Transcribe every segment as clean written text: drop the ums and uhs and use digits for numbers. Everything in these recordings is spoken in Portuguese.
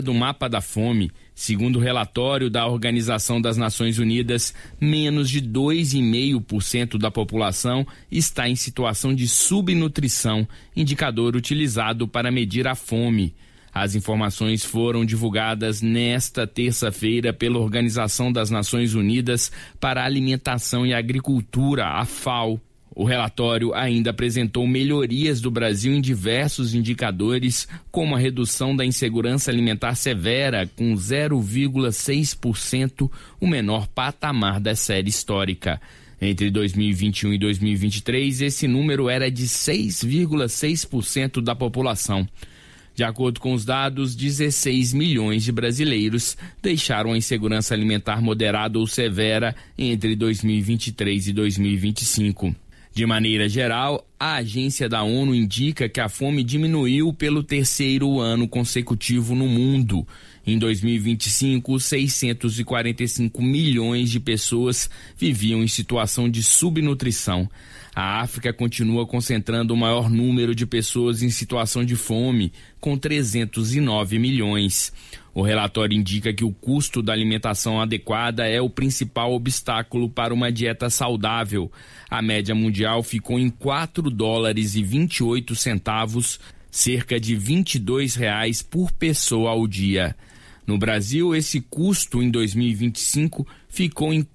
do mapa da fome, segundo o relatório da Organização das Nações Unidas, menos de 2,5% da população está em situação de subnutrição, indicador utilizado para medir a fome. As informações foram divulgadas nesta terça-feira pela Organização das Nações Unidas para a Alimentação e Agricultura, a FAO. O relatório ainda apresentou melhorias do Brasil em diversos indicadores, como a redução da insegurança alimentar severa, com 0,6%, o menor patamar da série histórica. Entre 2021 e 2023, esse número era de 6,6% da população. De acordo com os dados, 16 milhões de brasileiros deixaram a insegurança alimentar moderada ou severa entre 2023 e 2025. De maneira geral, a agência da ONU indica que a fome diminuiu pelo terceiro ano consecutivo no mundo. Em 2025, 645 milhões de pessoas viviam em situação de subnutrição. A África continua concentrando o maior número de pessoas em situação de fome, com 309 milhões. O relatório indica que o custo da alimentação adequada é o principal obstáculo para uma dieta saudável. A média mundial ficou em $4,28, cerca de R$ 22 por pessoa ao dia. No Brasil, esse custo em 2025 ficou em R$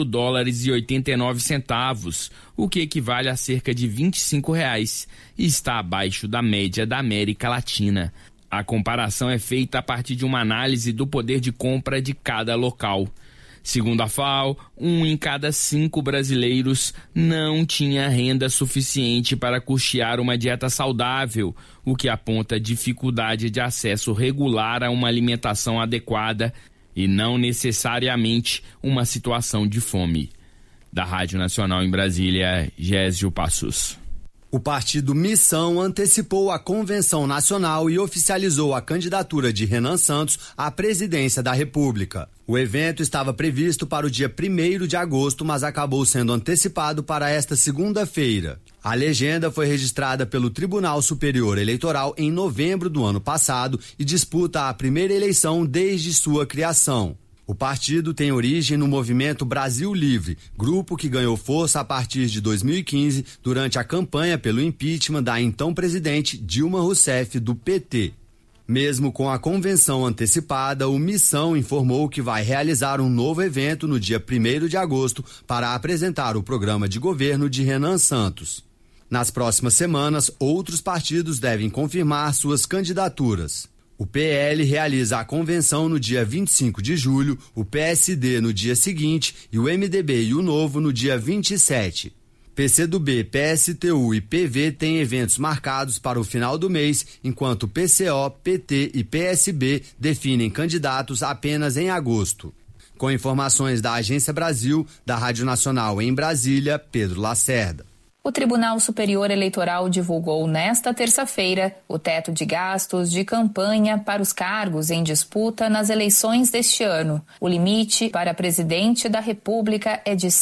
4,89, o que equivale a cerca de R$ 25 e está abaixo da média da América Latina. A comparação é feita a partir de uma análise do poder de compra de cada local. Segundo a FAO, 1 em cada 5 brasileiros não tinha renda suficiente para custear uma dieta saudável, o que aponta dificuldade de acesso regular a uma alimentação adequada e não necessariamente uma situação de fome. Da Rádio Nacional em Brasília, Gésio Passos. O partido Missão antecipou a convenção nacional e oficializou a candidatura de Renan Santos à presidência da República. O evento estava previsto para o dia 1º de agosto, mas acabou sendo antecipado para esta segunda-feira. A legenda foi registrada pelo Tribunal Superior Eleitoral em novembro do ano passado e disputa a primeira eleição desde sua criação. O partido tem origem no Movimento Brasil Livre, grupo que ganhou força a partir de 2015 durante a campanha pelo impeachment da então presidente Dilma Rousseff do PT. Mesmo com a convenção antecipada, o Missão informou que vai realizar um novo evento no dia 1º de agosto para apresentar o programa de governo de Renan Santos. Nas próximas semanas, outros partidos devem confirmar suas candidaturas. O PL realiza a convenção no dia 25 de julho, o PSD no dia seguinte e o MDB e o Novo no dia 27. PCdoB, PSTU e PV têm eventos marcados para o final do mês, enquanto PCO, PT e PSB definem candidatos apenas em agosto. Com informações da Agência Brasil, da Rádio Nacional em Brasília, Pedro Lacerda. O Tribunal Superior Eleitoral divulgou nesta terça-feira o teto de gastos de campanha para os cargos em disputa nas eleições deste ano. O limite para presidente da República é de R$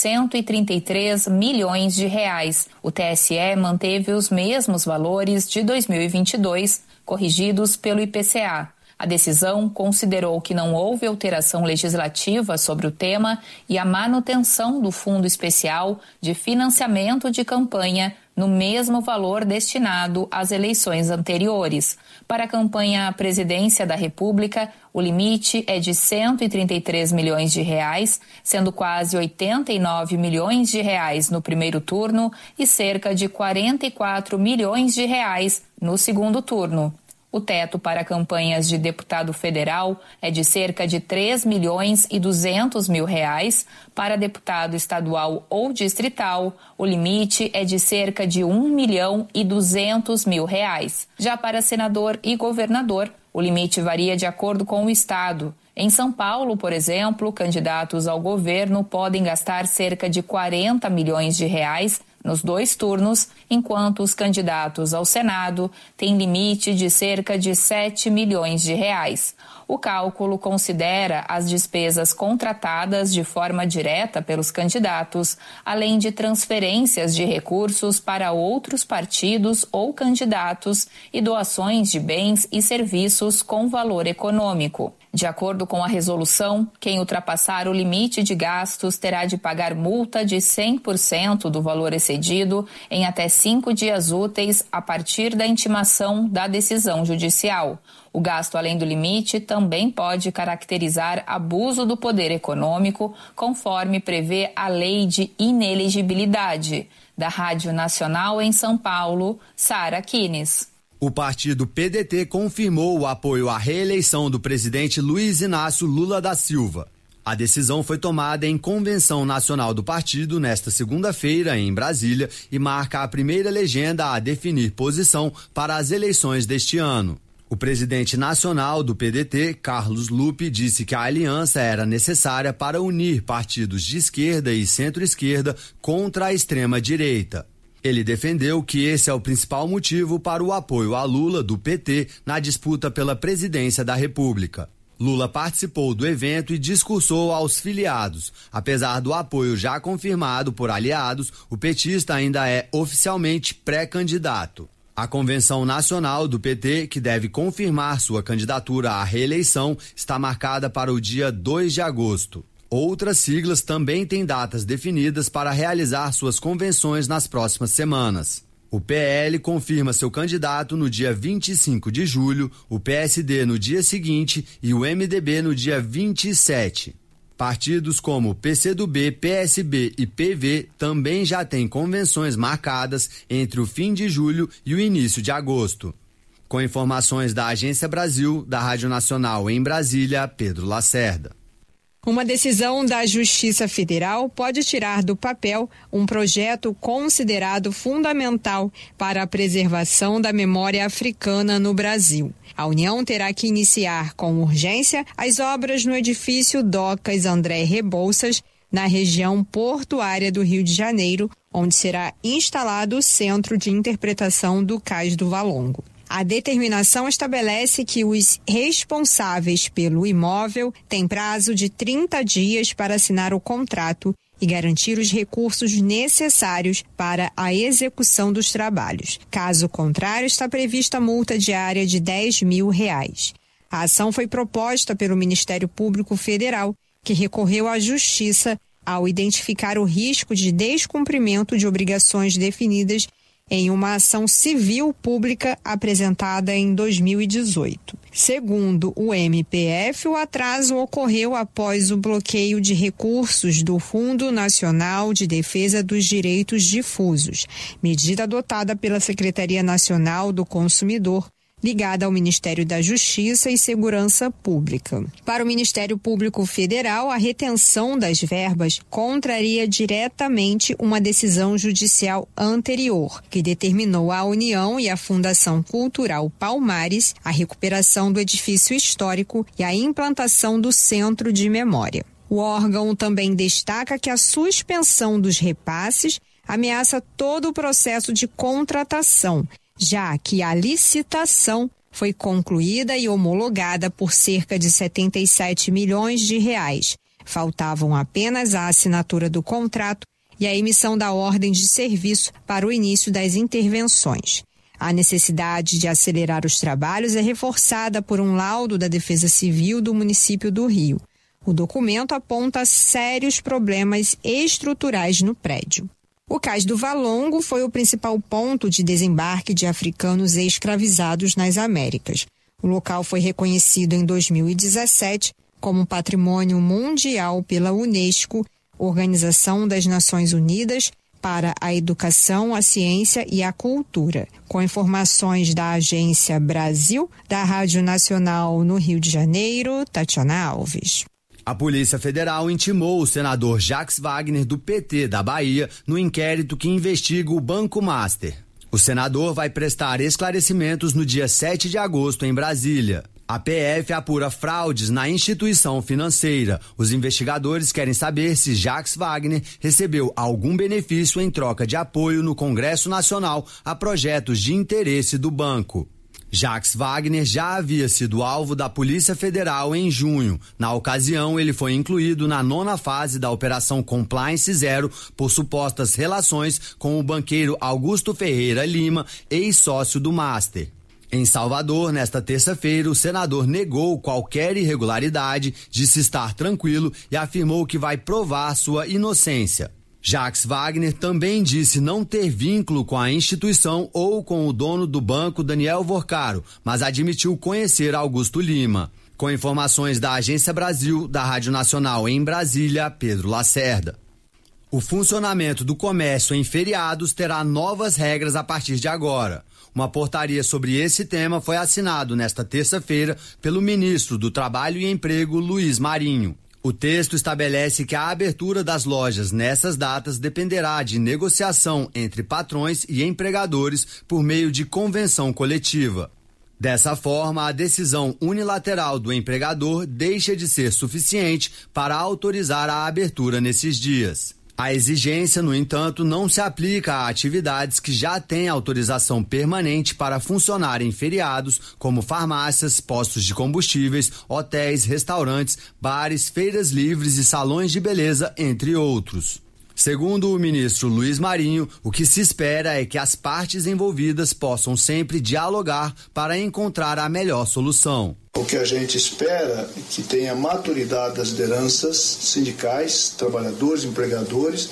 133 milhões. O TSE manteve os mesmos valores de 2022, corrigidos pelo IPCA. A decisão considerou que não houve alteração legislativa sobre o tema e a manutenção do Fundo Especial de Financiamento de Campanha no mesmo valor destinado às eleições anteriores. Para a campanha à presidência da República, o limite é de R$ 133 milhões, sendo quase R$ 89 milhões no primeiro turno e cerca de R$ 44 milhões no segundo turno. O teto para campanhas de deputado federal é de cerca de R$ 3.200.000. Para deputado estadual ou distrital, o limite é de cerca de R$ 1.200.000. Já para senador e governador, o limite varia de acordo com o estado. Em São Paulo, por exemplo, candidatos ao governo podem gastar cerca de R$ 40 milhões nos 2 turnos, enquanto os candidatos ao Senado têm limite de cerca de 7 milhões de reais. O cálculo considera as despesas contratadas de forma direta pelos candidatos, além de transferências de recursos para outros partidos ou candidatos e doações de bens e serviços com valor econômico. De acordo com a resolução, quem ultrapassar o limite de gastos terá de pagar multa de 100% do valor excedido em até 5 dias úteis a partir da intimação da decisão judicial. O gasto além do limite também pode caracterizar abuso do poder econômico, conforme prevê a Lei de Inelegibilidade. Da Rádio Nacional em São Paulo, Sara Kines. O partido PDT confirmou o apoio à reeleição do presidente Luiz Inácio Lula da Silva. A decisão foi tomada em convenção nacional do partido nesta segunda-feira em Brasília e marca a primeira legenda a definir posição para as eleições deste ano. O presidente nacional do PDT, Carlos Lupe, disse que a aliança era necessária para unir partidos de esquerda e centro-esquerda contra a extrema-direita. Ele defendeu que esse é o principal motivo para o apoio a Lula do PT na disputa pela presidência da República. Lula participou do evento e discursou aos filiados. Apesar do apoio já confirmado por aliados, o petista ainda é oficialmente pré-candidato. A Convenção Nacional do PT, que deve confirmar sua candidatura à reeleição, está marcada para o dia 2 de agosto. Outras siglas também têm datas definidas para realizar suas convenções nas próximas semanas. O PL confirma seu candidato no dia 25 de julho, o PSD no dia seguinte e o MDB no dia 27. Partidos como PCdoB, PSB e PV também já têm convenções marcadas entre o fim de julho e o início de agosto. Com informações da Agência Brasil, da Rádio Nacional em Brasília, Pedro Lacerda. Uma decisão da Justiça Federal pode tirar do papel um projeto considerado fundamental para a preservação da memória africana no Brasil. A União terá que iniciar com urgência as obras no edifício Docas André Rebouças, na região portuária do Rio de Janeiro, onde será instalado o Centro de Interpretação do Cais do Valongo. A determinação estabelece que os responsáveis pelo imóvel têm prazo de 30 dias para assinar o contrato e garantir os recursos necessários para a execução dos trabalhos. Caso contrário, está prevista multa diária de R$10 mil. A ação foi proposta pelo Ministério Público Federal, que recorreu à Justiça ao identificar o risco de descumprimento de obrigações definidas em uma ação civil pública apresentada em 2018. Segundo o MPF, o atraso ocorreu após o bloqueio de recursos do Fundo Nacional de Defesa dos Direitos Difusos, medida adotada pela Secretaria Nacional do Consumidor, ligada ao Ministério da Justiça e Segurança Pública. Para o Ministério Público Federal, a retenção das verbas contraria diretamente uma decisão judicial anterior, que determinou à União e à Fundação Cultural Palmares a recuperação do edifício histórico e a implantação do Centro de Memória. O órgão também destaca que a suspensão dos repasses ameaça todo o processo de contratação, já que a licitação foi concluída e homologada por cerca de R$77 milhões. Faltavam apenas a assinatura do contrato e a emissão da ordem de serviço para o início das intervenções. A necessidade de acelerar os trabalhos é reforçada por um laudo da Defesa Civil do município do Rio. O documento aponta sérios problemas estruturais no prédio. O Cais do Valongo foi o principal ponto de desembarque de africanos escravizados nas Américas. O local foi reconhecido em 2017 como Patrimônio Mundial pela Unesco, Organização das Nações Unidas para a Educação, a Ciência e a Cultura. Com informações da Agência Brasil, da Rádio Nacional no Rio de Janeiro, Tatiana Alves. A Polícia Federal intimou o senador Jacques Wagner, do PT da Bahia, no inquérito que investiga o Banco Master. O senador vai prestar esclarecimentos no dia 7 de agosto em Brasília. A PF apura fraudes na instituição financeira. Os investigadores querem saber se Jacques Wagner recebeu algum benefício em troca de apoio no Congresso Nacional a projetos de interesse do banco. Jacques Wagner já havia sido alvo da Polícia Federal em junho. Na ocasião, ele foi incluído na 9ª fase da Operação Compliance Zero por supostas relações com o banqueiro Augusto Ferreira Lima, ex-sócio do Master. Em Salvador, nesta terça-feira, o senador negou qualquer irregularidade, disse estar tranquilo e afirmou que vai provar sua inocência. Jacques Wagner também disse não ter vínculo com a instituição ou com o dono do banco, Daniel Vorcaro, mas admitiu conhecer Augusto Lima. Com informações da Agência Brasil, da Rádio Nacional em Brasília, Pedro Lacerda. O funcionamento do comércio em feriados terá novas regras a partir de agora. Uma portaria sobre esse tema foi assinado nesta terça-feira pelo ministro do Trabalho e Emprego, Luiz Marinho. O texto estabelece que a abertura das lojas nessas datas dependerá de negociação entre patrões e empregadores por meio de convenção coletiva. Dessa forma, a decisão unilateral do empregador deixa de ser suficiente para autorizar a abertura nesses dias. A exigência, no entanto, não se aplica a atividades que já têm autorização permanente para funcionar em feriados, como farmácias, postos de combustíveis, hotéis, restaurantes, bares, feiras livres e salões de beleza, entre outros. Segundo o ministro Luiz Marinho, o que se espera é que as partes envolvidas possam sempre dialogar para encontrar a melhor solução. O que a gente espera é que tenha maturidade das lideranças sindicais, trabalhadores, empregadores,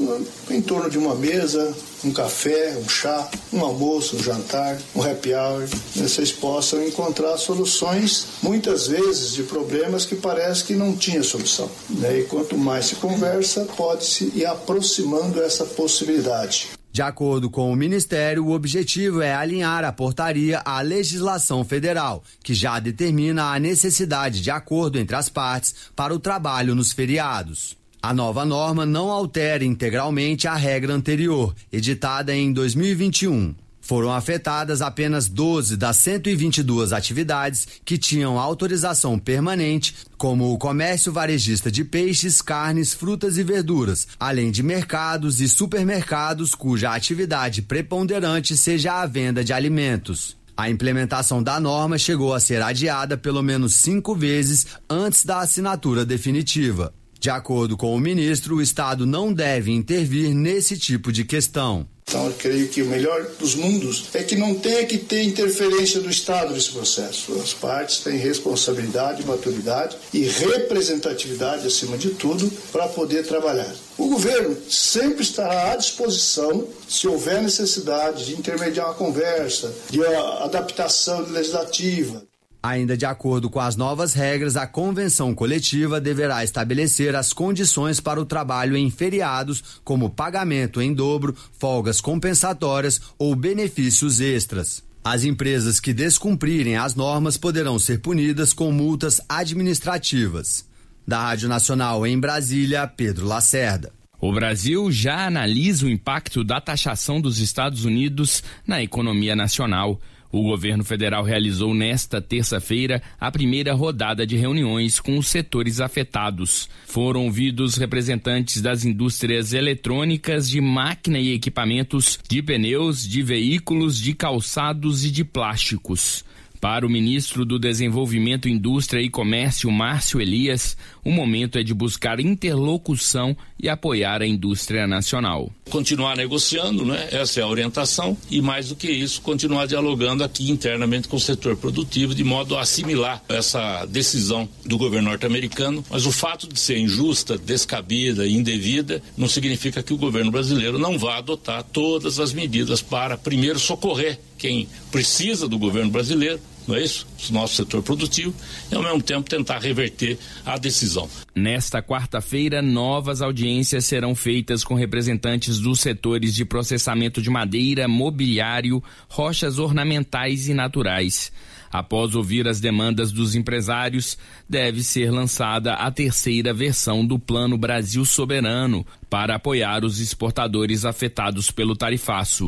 em torno de uma mesa, um café, um chá, um almoço, um jantar, um happy hour, vocês possam encontrar soluções, muitas vezes, de problemas que parece que não tinha solução. E quanto mais se conversa, pode-se ir aproximando essa possibilidade. De acordo com o Ministério, o objetivo é alinhar a portaria à legislação federal, que já determina a necessidade de acordo entre as partes para o trabalho nos feriados. A nova norma não altera integralmente a regra anterior, editada em 2021. Foram afetadas apenas 12 das 122 atividades que tinham autorização permanente, como o comércio varejista de peixes, carnes, frutas e verduras, além de mercados e supermercados cuja atividade preponderante seja a venda de alimentos. A implementação da norma chegou a ser adiada pelo menos 5 vezes antes da assinatura definitiva. De acordo com o ministro, o Estado não deve intervir nesse tipo de questão. Então, eu creio que o melhor dos mundos é que não tenha que ter interferência do Estado nesse processo. As partes têm responsabilidade, maturidade e representatividade, acima de tudo, para poder trabalhar. O governo sempre estará à disposição, se houver necessidade de intermediar uma conversa, de adaptação legislativa. Ainda de acordo com as novas regras, a convenção coletiva deverá estabelecer as condições para o trabalho em feriados, como pagamento em dobro, folgas compensatórias ou benefícios extras. As empresas que descumprirem as normas poderão ser punidas com multas administrativas. Da Rádio Nacional em Brasília, Pedro Lacerda. O Brasil já analisa o impacto da taxação dos Estados Unidos na economia nacional. O governo federal realizou nesta terça-feira a primeira rodada de reuniões com os setores afetados. Foram ouvidos representantes das indústrias eletrônicas, de máquina e equipamentos, de pneus, de veículos, de calçados e de plásticos. Para o ministro do Desenvolvimento, Indústria e Comércio, Márcio Elias, o momento é de buscar interlocução e apoiar a indústria nacional. Continuar negociando, né? Essa é a orientação, e mais do que isso, continuar dialogando aqui internamente com o setor produtivo, de modo a assimilar essa decisão do governo norte-americano. Mas o fato de ser injusta, descabida e indevida não significa que o governo brasileiro não vá adotar todas as medidas para, primeiro, socorrer quem precisa do governo brasileiro, não é isso? O nosso setor produtivo, e ao mesmo tempo tentar reverter a decisão. Nesta quarta-feira, novas audiências serão feitas com representantes dos setores de processamento de madeira, mobiliário, rochas ornamentais e naturais. Após ouvir as demandas dos empresários, deve ser lançada a terceira versão do Plano Brasil Soberano para apoiar os exportadores afetados pelo tarifaço.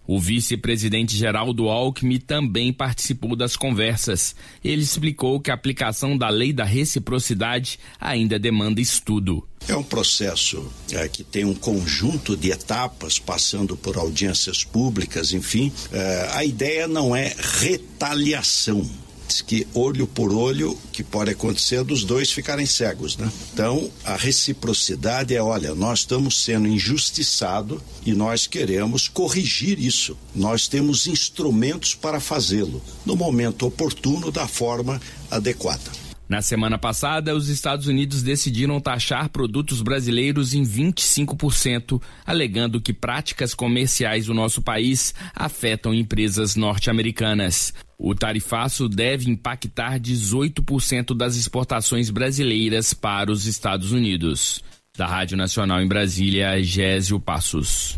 O vice-presidente Geraldo Alckmin também participou das conversas. Ele explicou que a aplicação da lei da reciprocidade ainda demanda estudo. É um processo que tem um conjunto de etapas, passando por audiências públicas, enfim. A ideia não é retaliação. Diz que olho por olho, que pode acontecer dos dois ficarem cegos, né? Então, a reciprocidade é, olha, nós estamos sendo injustiçados e nós queremos corrigir isso. Nós temos instrumentos para fazê-lo, no momento oportuno, da forma adequada. Na semana passada, os Estados Unidos decidiram taxar produtos brasileiros em 25%, alegando que práticas comerciais do nosso país afetam empresas norte-americanas. O tarifaço deve impactar 18% das exportações brasileiras para os Estados Unidos. Da Rádio Nacional em Brasília, Gésio Passos.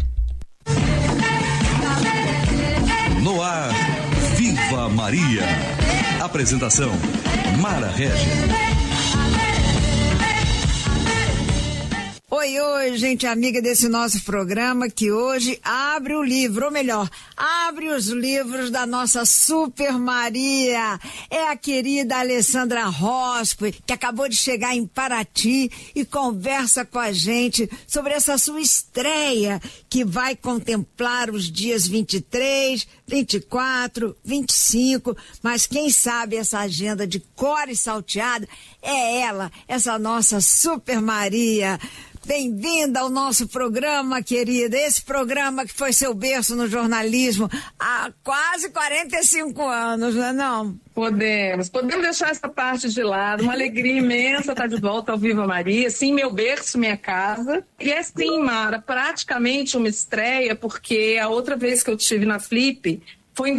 No ar, Viva Maria. Apresentação, Mara Regis. Oi, gente amiga desse nosso programa, que hoje abre o livro, ou melhor, abre os livros da nossa Super Maria. É a querida Alessandra Rospe, que acabou de chegar em Paraty e conversa com a gente sobre essa sua estreia, que vai contemplar os dias 23, 24, 25, mas quem sabe essa agenda de cor e salteada é ela, essa nossa Super Maria. Bem-vinda ao nosso programa, querida. Esse programa que foi seu berço no jornalismo há quase 45 anos, não é não? Podemos deixar essa parte de lado. Uma alegria imensa estar de volta ao Viva Maria. Sim, meu berço, minha casa. E é sim, Mara, praticamente uma estreia, porque a outra vez que eu estive na Flip foi em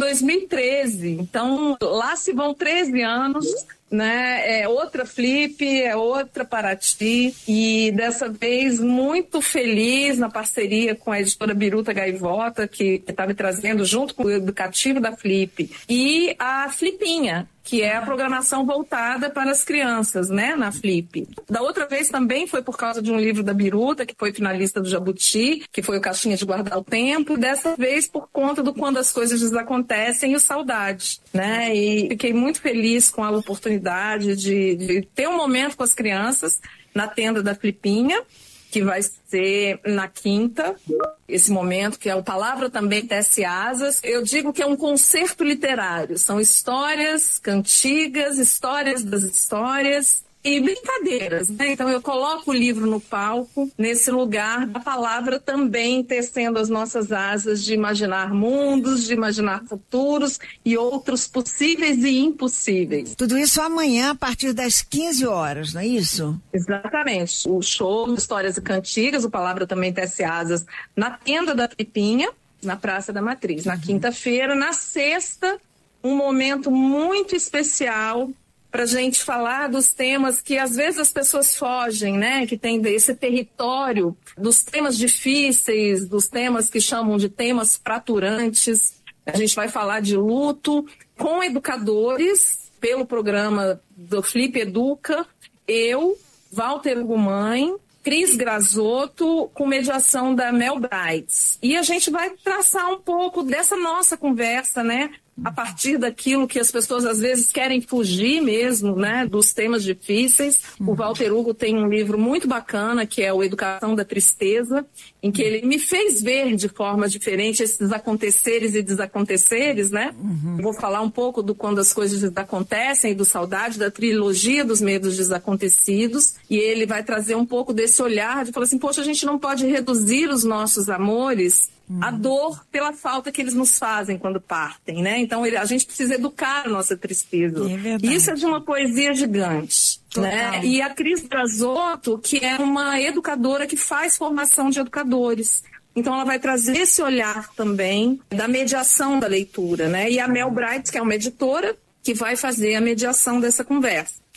2013. Então, lá se vão 13 anos... né? É outra Flip, é outra Paraty, e dessa vez muito feliz na parceria com a editora Biruta Gaivota, que está me trazendo junto com o educativo da Flip, e a Flipinha, que é a programação voltada para as crianças, né, na Flip. Da outra vez também foi por causa de um livro da Biruta, que foi finalista do Jabuti, que foi o Caixinha de Guardar o Tempo, e dessa vez por conta do Quando as Coisas Desacontecem e o Saudade, né, e fiquei muito feliz com a oportunidade de ter um momento com as crianças na tenda da Flipinha, que vai ser na quinta, esse momento, que é o Palavra Também Tece Asas. Eu digo que é um concerto literário, são histórias, cantigas, histórias das histórias e brincadeiras, né? Então eu coloco o livro no palco, nesse lugar da palavra também tecendo as nossas asas de imaginar mundos, de imaginar futuros e outros possíveis e impossíveis. Tudo isso amanhã, a partir das 15 horas, não é isso? Exatamente. O show Histórias e Cantigas, o Palavra Também Tece Asas, na tenda da Flipinha, na Praça da Matriz. Na quinta-feira, na sexta, um momento muito especial para a gente falar dos temas que às vezes as pessoas fogem, né? Que tem esse território dos temas difíceis, dos temas que chamam de temas fraturantes. A gente vai falar de luto com educadores, pelo programa do Flip Educa, eu, Walter Gumãe, Cris Grazotto, com mediação da Mel Brights. E a gente vai traçar um pouco dessa nossa conversa, né? A partir daquilo que as pessoas às vezes querem fugir mesmo, né, dos temas difíceis. O Walter Hugo tem um livro muito bacana, que é o Educação da Tristeza, em que ele me fez ver de forma diferente esses aconteceres e desaconteceres, né? Vou falar um pouco do Quando as Coisas Desacontecem, do Saudade, da trilogia dos medos desacontecidos, e ele vai trazer um pouco desse olhar de falar assim, poxa, a gente não pode reduzir os nossos amores a dor pela falta que eles nos fazem quando partem, né? Então a gente precisa educar a nossa tristeza. Isso é de uma poesia gigante, né? E a Cris Grazotto, que é uma educadora que faz formação de educadores. Então ela vai trazer esse olhar também da mediação da leitura, né? E a Mel Brights, que é uma editora, que vai fazer a mediação dessa conversa.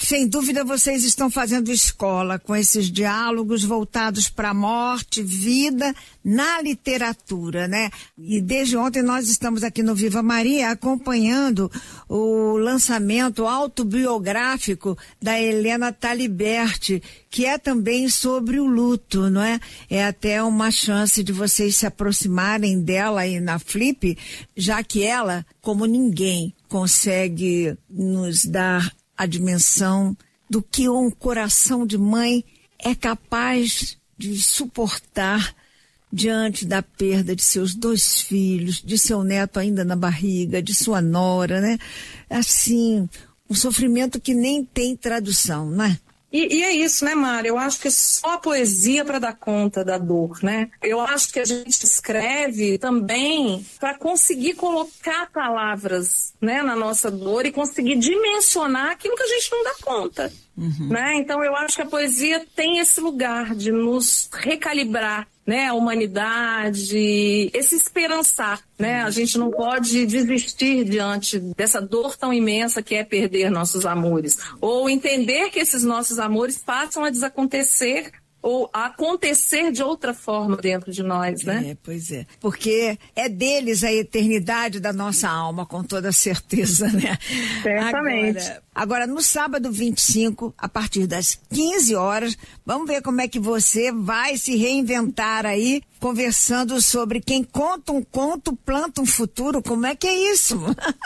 sem dúvida vocês estão fazendo escola com esses diálogos voltados para a morte, vida, na literatura, né? E desde ontem nós estamos aqui no Viva Maria acompanhando o lançamento autobiográfico da Helena Taliberti, que é também sobre o luto, não é? É até uma chance de vocês se aproximarem dela aí na Flip, já que ela, como ninguém, consegue nos dar a dimensão do que um coração de mãe é capaz de suportar diante da perda de seus 2 filhos, de seu neto ainda na barriga, de sua nora, né? Assim, um sofrimento que nem tem tradução, né? E é isso, né, Mara? Eu acho que é só a poesia para dar conta da dor, né? Eu acho que a gente escreve também para conseguir colocar palavras, né, na nossa dor e conseguir dimensionar aquilo que a gente não dá conta, né? Então eu acho que a poesia tem esse lugar de nos recalibrar, né, a humanidade, esse esperançar, né? A gente não pode desistir diante dessa dor tão imensa que é perder nossos amores, ou entender que esses nossos amores passam a desacontecer ou a acontecer de outra forma dentro de nós, né? É, pois é. Porque é deles a eternidade da nossa alma, com toda certeza, né? Certamente. Agora, no sábado 25, a partir das 15 horas, vamos ver como é que você vai se reinventar aí, conversando sobre quem conta um conto, planta um futuro. Como é que é isso?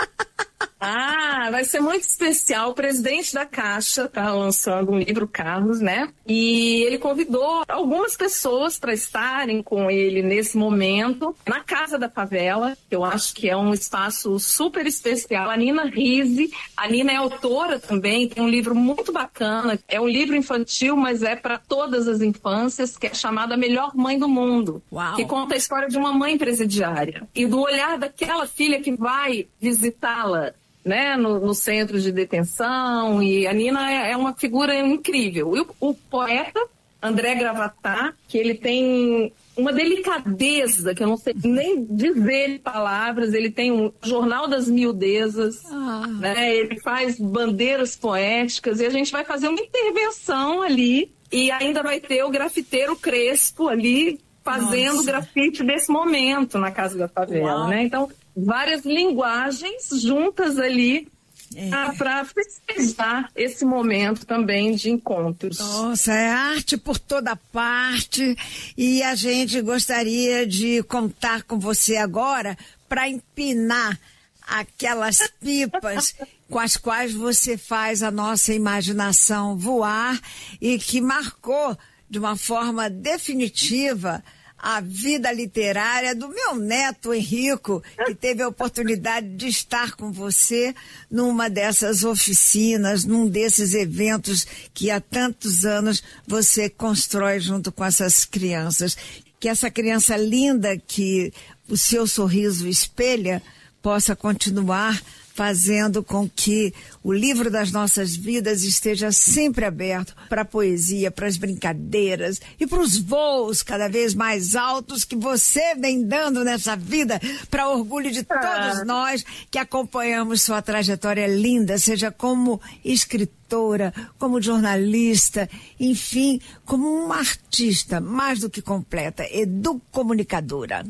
Vai ser muito especial. O presidente da Caixa está lançando um livro, Carlos, né? E ele convidou algumas pessoas para estarem com ele nesse momento, na Casa da Favela, que eu acho que é um espaço super especial. A Nina Rizzi, a Nina é autora também, tem um livro muito bacana, é um livro infantil, mas é para todas as infâncias, que é chamado A Melhor Mãe do Mundo. Uau. Que conta a história de uma mãe presidiária e do olhar daquela filha que vai visitá-la, né, no centro de detenção. E a Nina é uma figura incrível. E o poeta André Gravatá, que ele tem uma delicadeza, que eu não sei nem dizer em palavras, ele tem um Jornal das Miudezas, né, ele faz bandeiras poéticas, e a gente vai fazer uma intervenção ali, e ainda vai ter o grafiteiro Crespo ali, fazendo grafite desse momento na Casa da Favela, né? Então, várias linguagens juntas ali para festejar esse momento também de encontros. Nossa, é arte por toda parte, e a gente gostaria de contar com você agora para empinar aquelas pipas com as quais você faz a nossa imaginação voar e que marcou de uma forma definitiva a vida literária do meu neto Henrico, que teve a oportunidade de estar com você numa dessas oficinas, num desses eventos que há tantos anos você constrói junto com essas crianças. Que essa criança linda que o seu sorriso espelha possa continuar fazendo com que o livro das nossas vidas esteja sempre aberto para a poesia, para as brincadeiras e para os voos cada vez mais altos que você vem dando nessa vida, para orgulho de todos nós que acompanhamos sua trajetória linda, seja como escritora, como jornalista, enfim, como uma artista mais do que completa, educomunicadora.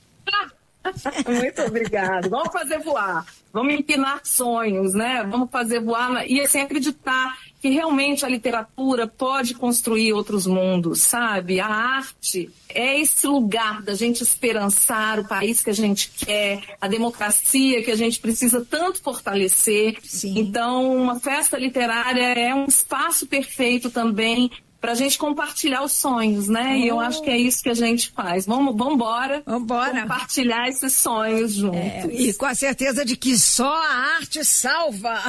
Muito obrigada. Vamos fazer voar. Vamos empinar sonhos, né? Vamos fazer voar e assim acreditar que realmente a literatura pode construir outros mundos, sabe? A arte é esse lugar da gente esperançar o país que a gente quer, a democracia que a gente precisa tanto fortalecer. Sim. Então, uma festa literária é um espaço perfeito também pra gente compartilhar os sonhos, né? E eu acho que é isso que a gente faz. Vambora compartilhar esses sonhos juntos. E com a certeza de que só a arte salva.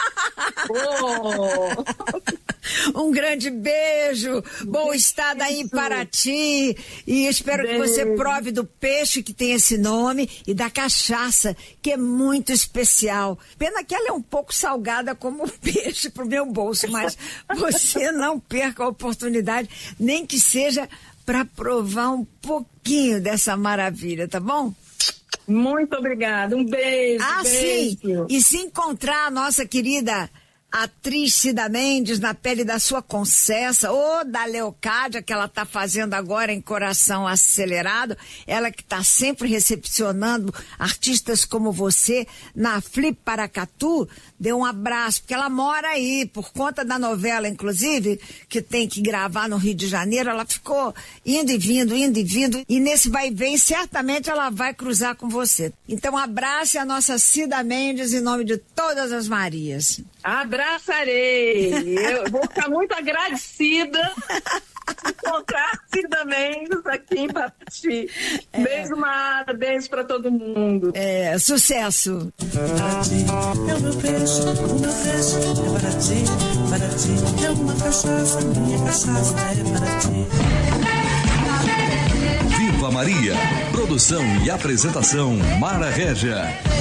Um grande beijo, boa estada aí em Paraty, e espero que você prove do peixe que tem esse nome e da cachaça, que é muito especial. Pena que ela é um pouco salgada como peixe pro meu bolso, mas você não perca a oportunidade, nem que seja para provar um pouquinho dessa maravilha, tá bom? Muito obrigada, um beijo. Sim, e se encontrar a nossa querida a atriz Cida Mendes na pele da sua Concessa, ou da Leocádia, que ela está fazendo agora em Coração Acelerado, ela que está sempre recepcionando artistas como você na Flip Paracatu, deu um abraço, porque ela mora aí, por conta da novela, inclusive, que tem que gravar no Rio de Janeiro, ela ficou indo e vindo, e nesse vai e vem, certamente ela vai cruzar com você. Então, abrace a nossa Cida Mendes em nome de todas as Marias. Abraçarei. Eu vou ficar muito agradecida de encontrar Cida Mendes aqui em Paraty. Beijo, Mara. Beijo pra todo mundo. Sucesso. Paraty é o meu peixe, o meu peixe é Paraty. Paraty é uma cachaça, minha cachaça é Paraty. Viva Maria. Produção e apresentação Mara Régia.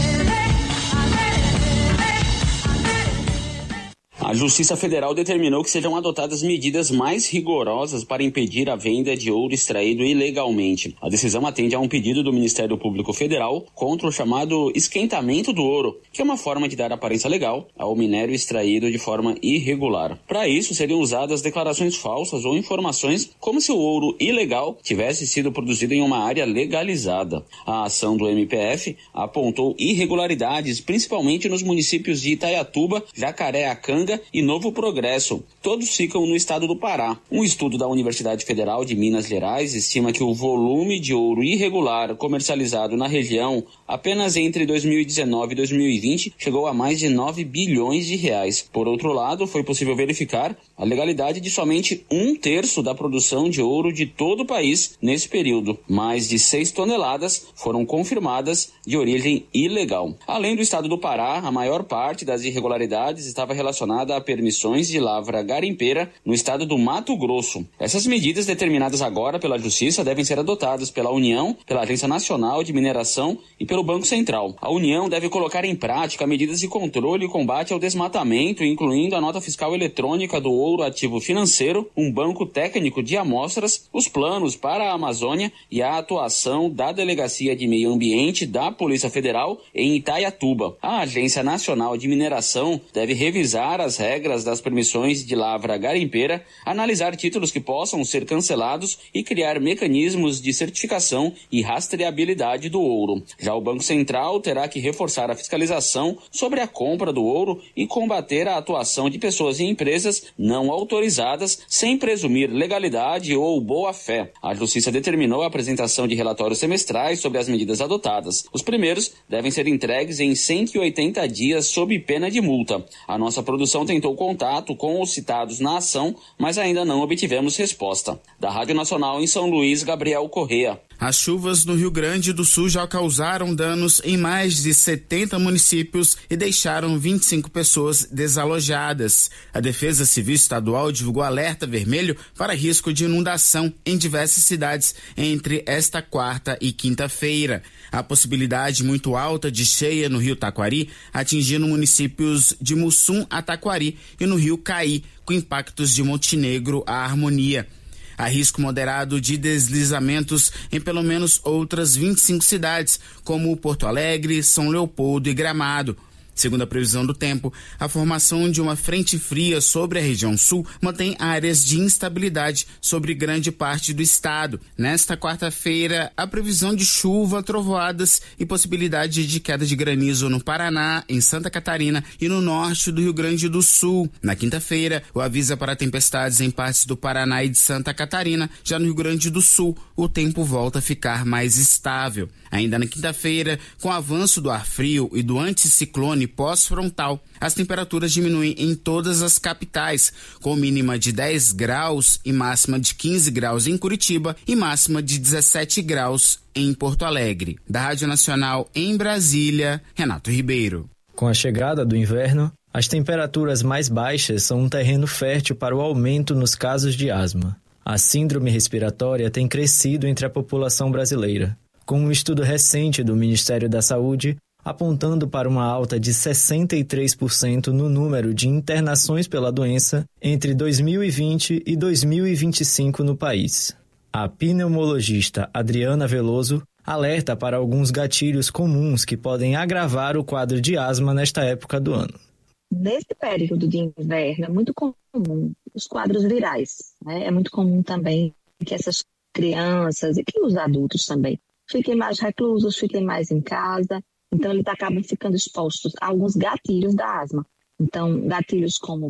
A Justiça Federal determinou que sejam adotadas medidas mais rigorosas para impedir a venda de ouro extraído ilegalmente. A decisão atende a um pedido do Ministério Público Federal contra o chamado esquentamento do ouro, que é uma forma de dar aparência legal ao minério extraído de forma irregular. Para isso, seriam usadas declarações falsas ou informações como se o ouro ilegal tivesse sido produzido em uma área legalizada. A ação do MPF apontou irregularidades, principalmente nos municípios de Itaiatuba, Jacareacanga e Novo Progresso. Todos ficam no estado do Pará. Um estudo da Universidade Federal de Minas Gerais estima que o volume de ouro irregular comercializado na região apenas entre 2019 e 2020 chegou a mais de 9 bilhões de reais. Por outro lado, foi possível verificar a legalidade de somente 1/3 da produção de ouro de todo o país nesse período. Mais de 6 toneladas foram confirmadas de origem ilegal. Além do estado do Pará, a maior parte das irregularidades estava relacionada a permissões de lavra garimpeira no estado do Mato Grosso. Essas medidas determinadas agora pela Justiça devem ser adotadas pela União, pela Agência Nacional de Mineração e pelo Banco Central. A União deve colocar em prática medidas de controle e combate ao desmatamento, incluindo a nota fiscal eletrônica do ouro ativo financeiro, um banco técnico de amostras, os planos para a Amazônia e a atuação da Delegacia de Meio Ambiente da Polícia Federal em Itaiatuba. A Agência Nacional de Mineração deve revisar as regras das permissões de lavra garimpeira, analisar títulos que possam ser cancelados e criar mecanismos de certificação e rastreabilidade do ouro. Já o Banco Central terá que reforçar a fiscalização sobre a compra do ouro e combater a atuação de pessoas e empresas não autorizadas sem presumir legalidade ou boa-fé. A Justiça determinou a apresentação de relatórios semestrais sobre as medidas adotadas. Os primeiros devem ser entregues em 180 dias sob pena de multa. A nossa produção tentou contato com os citados na ação, mas ainda não obtivemos resposta. Da Rádio Nacional em São Luís, Gabriel Correa. As chuvas no Rio Grande do Sul já causaram danos em mais de 70 municípios e deixaram 25 pessoas desalojadas. A Defesa Civil Estadual divulgou alerta vermelho para risco de inundação em diversas cidades entre esta quarta e quinta-feira. A possibilidade muito alta de cheia no Rio Taquari, atingindo municípios de Mussum a Taquari e no Rio Caí, com impactos de Montenegro a Harmonia. Há risco moderado de deslizamentos em pelo menos outras 25 cidades, como Porto Alegre, São Leopoldo e Gramado. Segundo a previsão do tempo, a formação de uma frente fria sobre a região sul mantém áreas de instabilidade sobre grande parte do estado. Nesta quarta-feira, a previsão de chuva, trovoadas e possibilidade de queda de granizo no Paraná, em Santa Catarina e no norte do Rio Grande do Sul. Na quinta-feira, o aviso é para tempestades em partes do Paraná e de Santa Catarina. Já no Rio Grande do Sul, o tempo volta a ficar mais estável. Ainda na quinta-feira, com o avanço do ar frio e do anticiclone pós-frontal, as temperaturas diminuem em todas as capitais, com mínima de 10 graus e máxima de 15 graus em Curitiba e máxima de 17 graus em Porto Alegre. Da Rádio Nacional em Brasília, Renato Ribeiro. Com a chegada do inverno, as temperaturas mais baixas são um terreno fértil para o aumento nos casos de asma. A síndrome respiratória tem crescido entre a população brasileira, com um estudo recente do Ministério da Saúde apontando para uma alta de 63% no número de internações pela doença entre 2020 e 2025 no país. A pneumologista Adriana Veloso alerta para alguns gatilhos comuns que podem agravar o quadro de asma nesta época do ano. Nesse período de inverno é muito comum os quadros virais, né? É muito comum também que essas crianças e que os adultos também fiquem mais reclusos, fiquem mais em casa. Então, eles acabam ficando expostos a alguns gatilhos da asma. Então, gatilhos como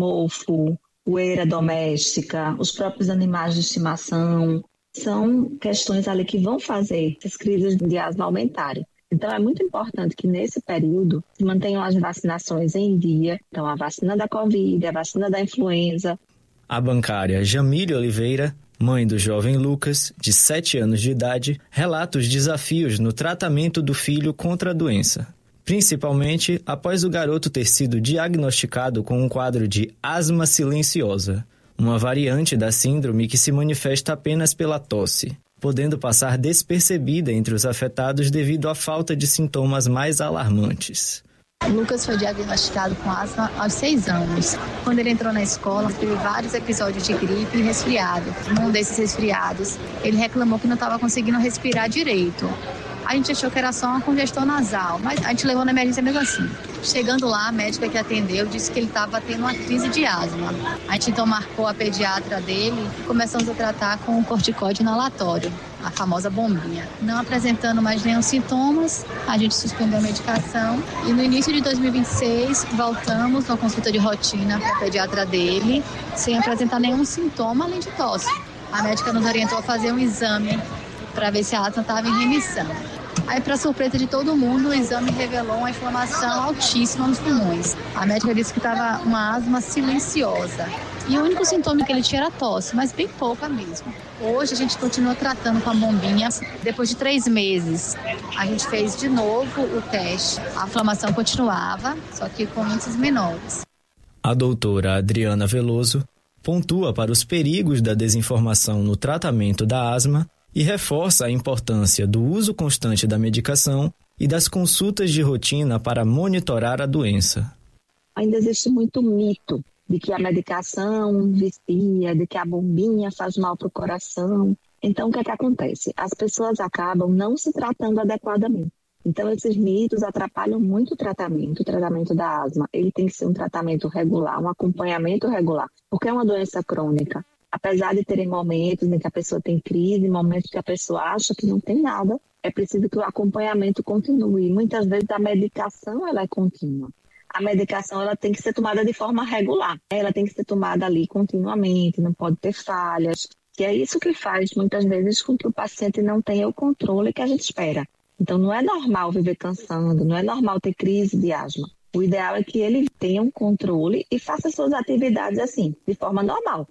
mofo, poeira doméstica, os próprios animais de estimação, são questões ali que vão fazer essas crises de asma aumentarem. Então, é muito importante que nesse período se mantenham as vacinações em dia. Então, a vacina da Covid, a vacina da influenza. A bancária Jamile Oliveira, mãe do jovem Lucas, de 7 anos de idade, relata os desafios no tratamento do filho contra a doença, principalmente após o garoto ter sido diagnosticado com um quadro de asma silenciosa, uma variante da síndrome que se manifesta apenas pela tosse, podendo passar despercebida entre os afetados devido à falta de sintomas mais alarmantes. Lucas foi diagnosticado com asma aos 6 anos. Quando ele entrou na escola, teve vários episódios de gripe e resfriado. Num desses resfriados, ele reclamou que não estava conseguindo respirar direito. A gente achou que era só uma congestão nasal, mas a gente levou na emergência mesmo assim. Chegando lá, a médica que atendeu disse que ele estava tendo uma crise de asma. A gente então marcou a pediatra dele e começamos a tratar com o corticóide inalatório, a famosa bombinha. Não apresentando mais nenhum sintomas, a gente suspendeu a medicação e no início de 2026 voltamos na consulta de rotina para a pediatra dele, sem apresentar nenhum sintoma além de tosse. A médica nos orientou a fazer um exame para ver se a asma estava em remissão. Aí, para surpresa de todo mundo, o exame revelou uma inflamação altíssima nos pulmões. A médica disse que estava uma asma silenciosa. E o único sintoma que ele tinha era tosse, mas bem pouca mesmo. Hoje a gente continua tratando com a bombinha. Depois de 3 meses, a gente fez de novo o teste. A inflamação continuava, só que com índices menores. A doutora Adriana Veloso pontua para os perigos da desinformação no tratamento da asma e reforça a importância do uso constante da medicação e das consultas de rotina para monitorar a doença. Ainda existe muito mito de que a medicação vicia, de que a bombinha faz mal para o coração. Então, o que é que acontece? As pessoas acabam não se tratando adequadamente. Então, esses mitos atrapalham muito o tratamento da asma. Ele tem que ser um tratamento regular, um acompanhamento regular, porque é uma doença crônica. Apesar de terem momentos em que a pessoa tem crise, momentos que a pessoa acha que não tem nada, é preciso que o acompanhamento continue. Muitas vezes a medicação ela é contínua. A medicação ela tem que ser tomada de forma regular. Ela tem que ser tomada ali continuamente, não pode ter falhas. E é isso que faz, muitas vezes, com que o paciente não tenha o controle que a gente espera. Então, não é normal viver cansando, não é normal ter crise de asma. O ideal é que ele tenha um controle e faça suas atividades assim, de forma normal.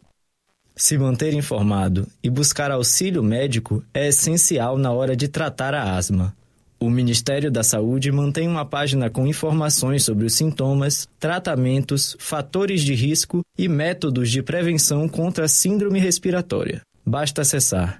Se manter informado e buscar auxílio médico é essencial na hora de tratar a asma. O Ministério da Saúde mantém uma página com informações sobre os sintomas, tratamentos, fatores de risco e métodos de prevenção contra a síndrome respiratória. Basta acessar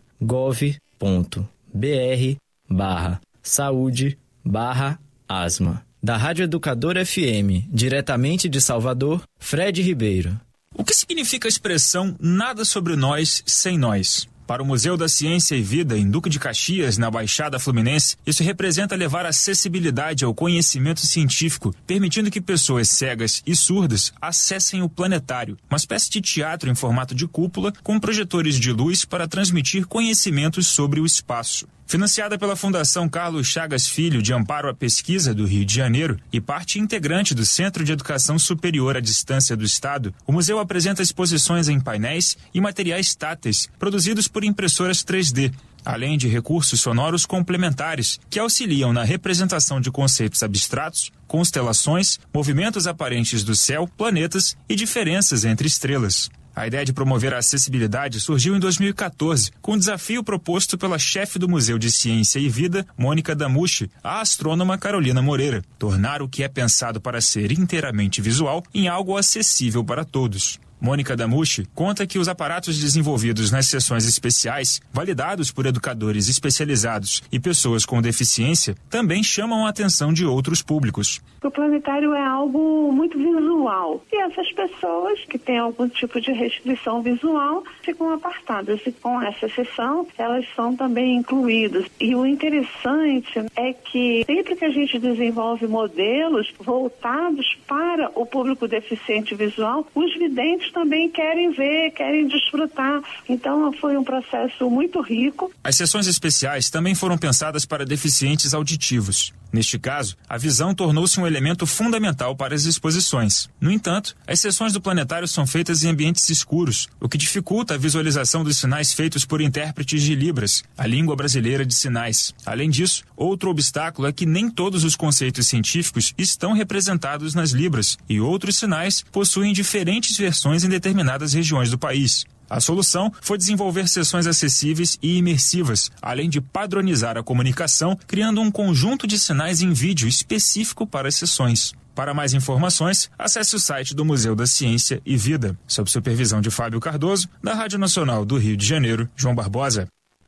gov.br/saúde/asma. Da Rádio Educadora FM, diretamente de Salvador, Fred Ribeiro. O que significa a expressão nada sobre nós sem nós? Para o Museu da Ciência e Vida, em Duque de Caxias, na Baixada Fluminense, isso representa levar acessibilidade ao conhecimento científico, permitindo que pessoas cegas e surdas acessem o planetário, uma espécie de teatro em formato de cúpula com projetores de luz para transmitir conhecimentos sobre o espaço. Financiada pela Fundação Carlos Chagas Filho de Amparo à Pesquisa do Rio de Janeiro e parte integrante do Centro de Educação Superior à Distância do Estado, o museu apresenta exposições em painéis e materiais táteis produzidos por impressoras 3D, além de recursos sonoros complementares que auxiliam na representação de conceitos abstratos, constelações, movimentos aparentes do céu, planetas e diferenças entre estrelas. A ideia de promover a acessibilidade surgiu em 2014, com o desafio proposto pela chefe do Museu de Ciência e Vida, Mônica Damucci, à astrônoma Carolina Moreira, tornar o que é pensado para ser inteiramente visual em algo acessível para todos. Mônica Damucci conta que os aparatos desenvolvidos nas sessões especiais, validados por educadores especializados e pessoas com deficiência, também chamam a atenção de outros públicos. O planetário é algo muito visual e essas pessoas que têm algum tipo de restrição visual ficam apartadas, e com essa sessão elas são também incluídas. E o interessante é que sempre que a gente desenvolve modelos voltados para o público deficiente visual, os videntes também querem ver, querem desfrutar. Então foi um processo muito rico. As sessões especiais também foram pensadas para deficientes auditivos. Neste caso, a visão tornou-se um elemento fundamental para as exposições. No entanto, as sessões do planetário são feitas em ambientes escuros, o que dificulta a visualização dos sinais feitos por intérpretes de Libras, a língua brasileira de sinais. Além disso, outro obstáculo é que nem todos os conceitos científicos estão representados nas Libras e outros sinais possuem diferentes versões em determinadas regiões do país. A solução foi desenvolver sessões acessíveis e imersivas, além de padronizar a comunicação, criando um conjunto de sinais em vídeo específico para as sessões. Para mais informações, acesse o site do Museu da Ciência e Vida. Sob supervisão de Fábio Cardoso, da Rádio Nacional do Rio de Janeiro, João Barbosa.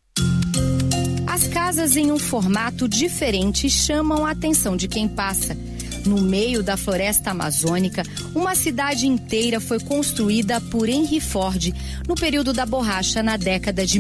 As casas em um formato diferente chamam a atenção de quem passa. No meio da floresta amazônica, uma cidade inteira foi construída por Henry Ford no período da borracha na década de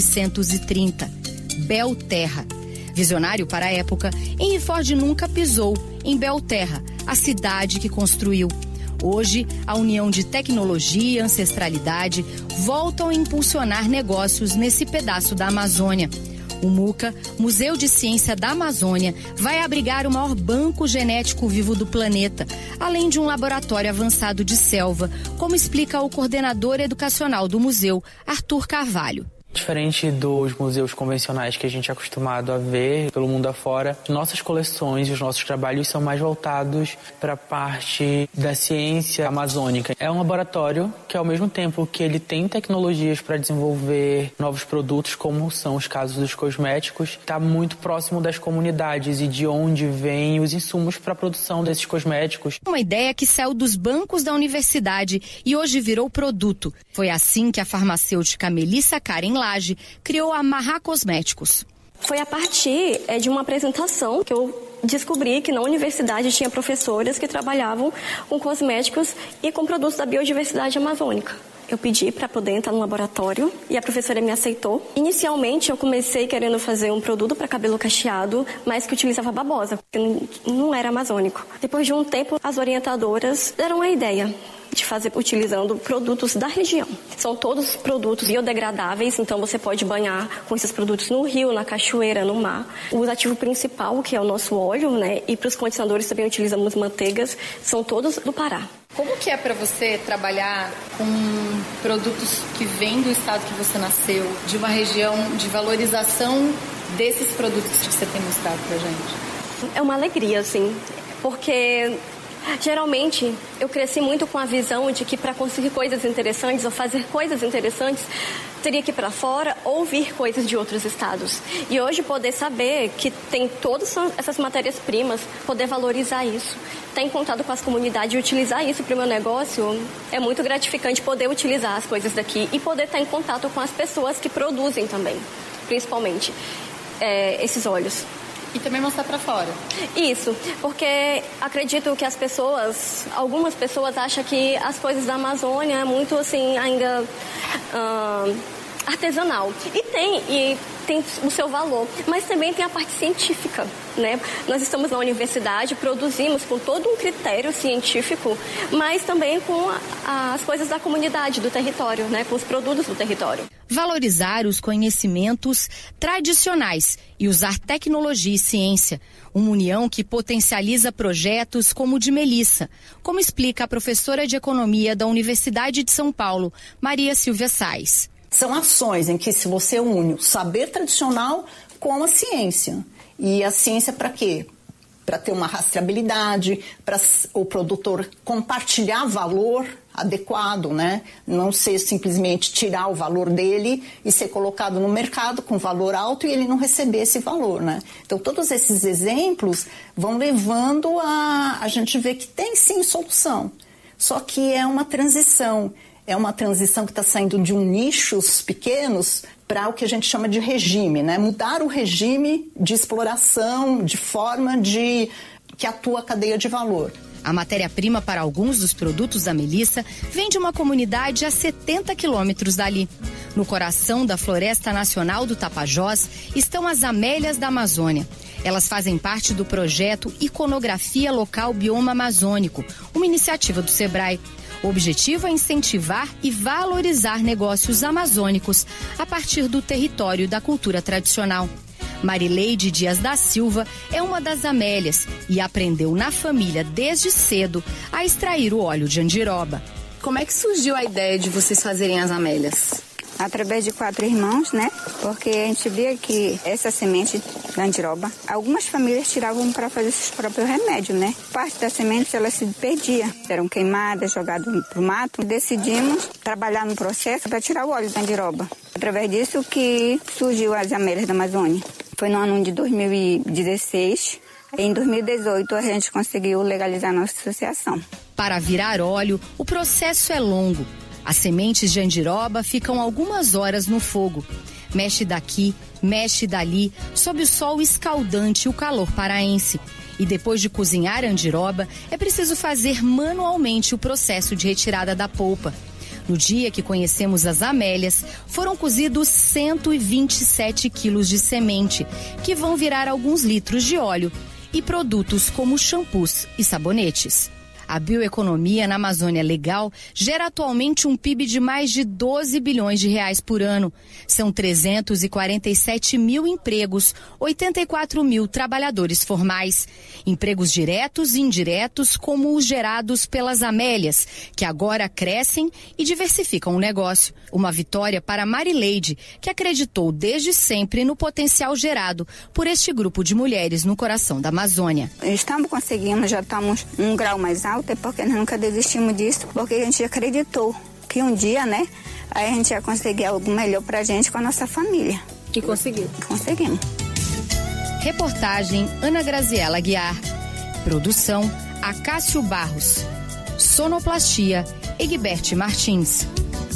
1930. Belterra. Visionário para a época, Henry Ford nunca pisou em Belterra, a cidade que construiu. Hoje, a união de tecnologia e ancestralidade voltam a impulsionar negócios nesse pedaço da Amazônia. O MUCA, Museu de Ciência da Amazônia, vai abrigar o maior banco genético vivo do planeta, além de um laboratório avançado de selva, como explica o coordenador educacional do museu, Arthur Carvalho. Diferente dos museus convencionais que a gente é acostumado a ver pelo mundo afora, nossas coleções e os nossos trabalhos são mais voltados para a parte da ciência amazônica. É um laboratório que, ao mesmo tempo que ele tem tecnologias para desenvolver novos produtos, como são os casos dos cosméticos, está muito próximo das comunidades e de onde vêm os insumos para a produção desses cosméticos. Uma ideia que saiu dos bancos da universidade e hoje virou produto. Foi assim que a farmacêutica Melissa Karen Laje criou a Marra Cosméticos. Foi a partir de uma apresentação que eu descobri que na universidade tinha professoras que trabalhavam com cosméticos e com produtos da biodiversidade amazônica. Eu pedi para poder entrar no laboratório e a professora me aceitou. Inicialmente eu comecei querendo fazer um produto para cabelo cacheado, mas que utilizava babosa, que não era amazônico. Depois de um tempo, as orientadoras deram a ideia de fazer utilizando produtos da região. São todos produtos biodegradáveis, então você pode banhar com esses produtos no rio, na cachoeira, no mar. O ativo principal, que é o nosso óleo, né, e para os condicionadores também utilizamos manteigas, são todos do Pará. Como que é para você trabalhar com produtos que vêm do estado que você nasceu, de uma região de valorização desses produtos que você tem mostrado pra gente? É uma alegria, assim, porque geralmente eu cresci muito com a visão de que para conseguir coisas interessantes ou fazer coisas interessantes, teria que ir para fora ou ouvir coisas de outros estados. E hoje poder saber que tem todas essas matérias-primas, poder valorizar isso, estar em contato com as comunidades e utilizar isso para o meu negócio, é muito gratificante poder utilizar as coisas daqui e poder estar em contato com as pessoas que produzem também, principalmente esses óleos. E também mostrar para fora. Isso, porque acredito que algumas pessoas acham que as coisas da Amazônia é muito assim, ainda artesanal. E tem o seu valor, mas também tem a parte científica, né? Nós estamos na universidade, produzimos com todo um critério científico, mas também com as coisas da comunidade, do território, né? Com os produtos do território. Valorizar os conhecimentos tradicionais e usar tecnologia e ciência. Uma união que potencializa projetos como o de Melissa, como explica a professora de Economia da Universidade de São Paulo, Maria Silvia Sais. São ações em que se você une o saber tradicional com a ciência. E a ciência para quê? Para ter uma rastreabilidade, para o produtor compartilhar valor adequado, né? Não ser simplesmente tirar o valor dele e ser colocado no mercado com valor alto e ele não receber esse valor, né? Então, todos esses exemplos vão levando a gente ver que tem sim solução. Só que é uma transição. É uma transição que está saindo de nichos pequenos para o que a gente chama de regime, né? Mudar o regime de exploração, de forma de que atua a cadeia de valor. A matéria-prima para alguns dos produtos da Melissa vem de uma comunidade a 70 quilômetros dali. No coração da Floresta Nacional do Tapajós estão as Amélias da Amazônia. Elas fazem parte do projeto Iconografia Local Bioma Amazônico, uma iniciativa do Sebrae. O objetivo é incentivar e valorizar negócios amazônicos a partir do território da cultura tradicional. Marileide Dias da Silva é uma das Amélias e aprendeu na família desde cedo a extrair o óleo de andiroba. Como é que surgiu a ideia de vocês fazerem as Amélias? Através de 4 irmãos, né? Porque a gente via que essa semente da andiroba, algumas famílias tiravam para fazer seus próprios remédios, né? Parte da semente ela se perdia, eram queimadas, jogadas pro mato. Decidimos trabalhar no processo para tirar o óleo da andiroba. Através disso que surgiu as Amélias da Amazônia. Foi no ano de 2016. Em 2018 a gente conseguiu legalizar a nossa associação. Para virar óleo, o processo é longo. As sementes de andiroba ficam algumas horas no fogo. Mexe daqui, mexe dali, sob o sol escaldante e o calor paraense. E depois de cozinhar a andiroba, é preciso fazer manualmente o processo de retirada da polpa. No dia que conhecemos as Amélias, foram cozidos 127 quilos de semente, que vão virar alguns litros de óleo, e produtos como shampoos e sabonetes. A bioeconomia na Amazônia Legal gera atualmente um PIB de mais de 12 bilhões de reais por ano. São 347 mil empregos, 84 mil trabalhadores formais. Empregos diretos e indiretos, como os gerados pelas Amélias, que agora crescem e diversificam o negócio. Uma vitória para Marileide, que acreditou desde sempre no potencial gerado por este grupo de mulheres no coração da Amazônia. Estamos conseguindo, já estamos um grau mais alto, é porque nós nunca desistimos disso, porque a gente acreditou que um dia, né, aí a gente ia conseguir algo melhor pra gente com a nossa família. E conseguiu? Conseguimos. Reportagem Ana Graziela Guiar. Produção Acácio Barros. Sonoplastia Egbert Martins.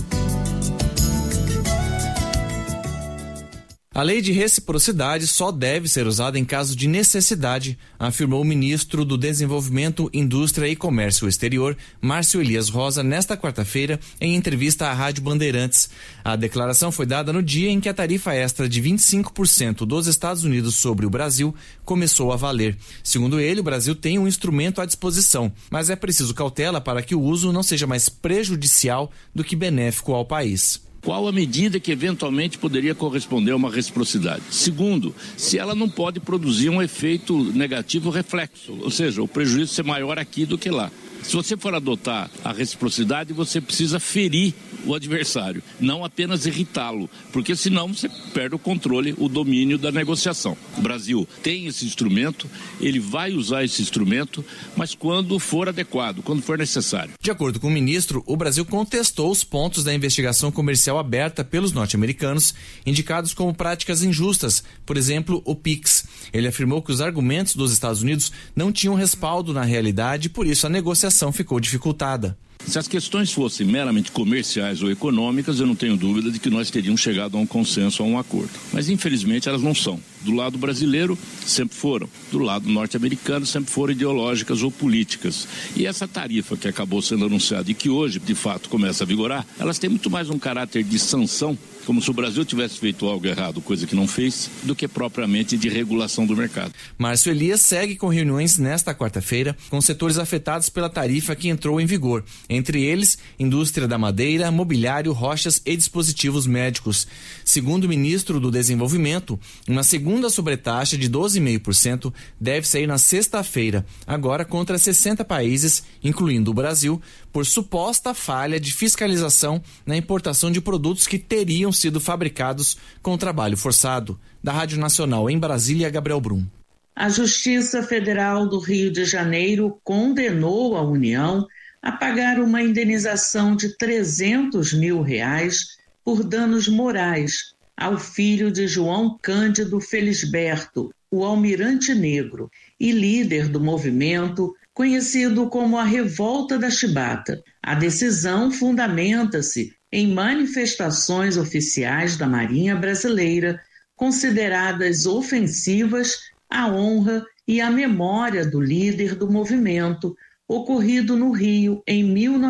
A lei de reciprocidade só deve ser usada em caso de necessidade, afirmou o ministro do Desenvolvimento, Indústria e Comércio Exterior, Márcio Elias Rosa, nesta quarta-feira, em entrevista à Rádio Bandeirantes. A declaração foi dada no dia em que a tarifa extra de 25% dos Estados Unidos sobre o Brasil começou a valer. Segundo ele, o Brasil tem um instrumento à disposição, mas é preciso cautela para que o uso não seja mais prejudicial do que benéfico ao país. Qual a medida que eventualmente poderia corresponder a uma reciprocidade? Segundo, se ela não pode produzir um efeito negativo reflexo, ou seja, o prejuízo ser maior aqui do que lá. Se você for adotar a reciprocidade, você precisa ferir o adversário, não apenas irritá-lo, porque senão você perde o controle, o domínio da negociação. O Brasil tem esse instrumento, ele vai usar esse instrumento, mas quando for adequado, quando for necessário. De acordo com o ministro, o Brasil contestou os pontos da investigação comercial aberta pelos norte-americanos, indicados como práticas injustas, por exemplo, o PIX. Ele afirmou que os argumentos dos Estados Unidos não tinham respaldo na realidade, por isso a negociação ficou dificultada. Se as questões fossem meramente comerciais ou econômicas, eu não tenho dúvida de que nós teríamos chegado a um consenso, a um acordo. Mas, infelizmente, elas não são. Do lado brasileiro, sempre foram. Do lado norte-americano, sempre foram ideológicas ou políticas. E essa tarifa que acabou sendo anunciada e que hoje, de fato, começa a vigorar, elas têm muito mais um caráter de sanção, como se o Brasil tivesse feito algo errado, coisa que não fez, do que propriamente de regulação do mercado. Márcio Elias segue com reuniões nesta quarta-feira com setores afetados pela tarifa que entrou em vigor, entre eles indústria da madeira, mobiliário, rochas e dispositivos médicos. Segundo o ministro do Desenvolvimento, uma segunda sobretaxa de 12,5% deve sair na sexta-feira, agora contra 60 países, incluindo o Brasil, por suposta falha de fiscalização na importação de produtos que teriam sido fabricados com trabalho forçado. Da Rádio Nacional em Brasília, Gabriel Brum. A Justiça Federal do Rio de Janeiro condenou a União a pagar uma indenização de R$300 mil por danos morais ao filho de João Cândido Felisberto, o Almirante Negro, e líder do movimento conhecido como a Revolta da Chibata. A decisão fundamenta-se em manifestações oficiais da Marinha Brasileira consideradas ofensivas à honra e à memória do líder do movimento, ocorrido no Rio em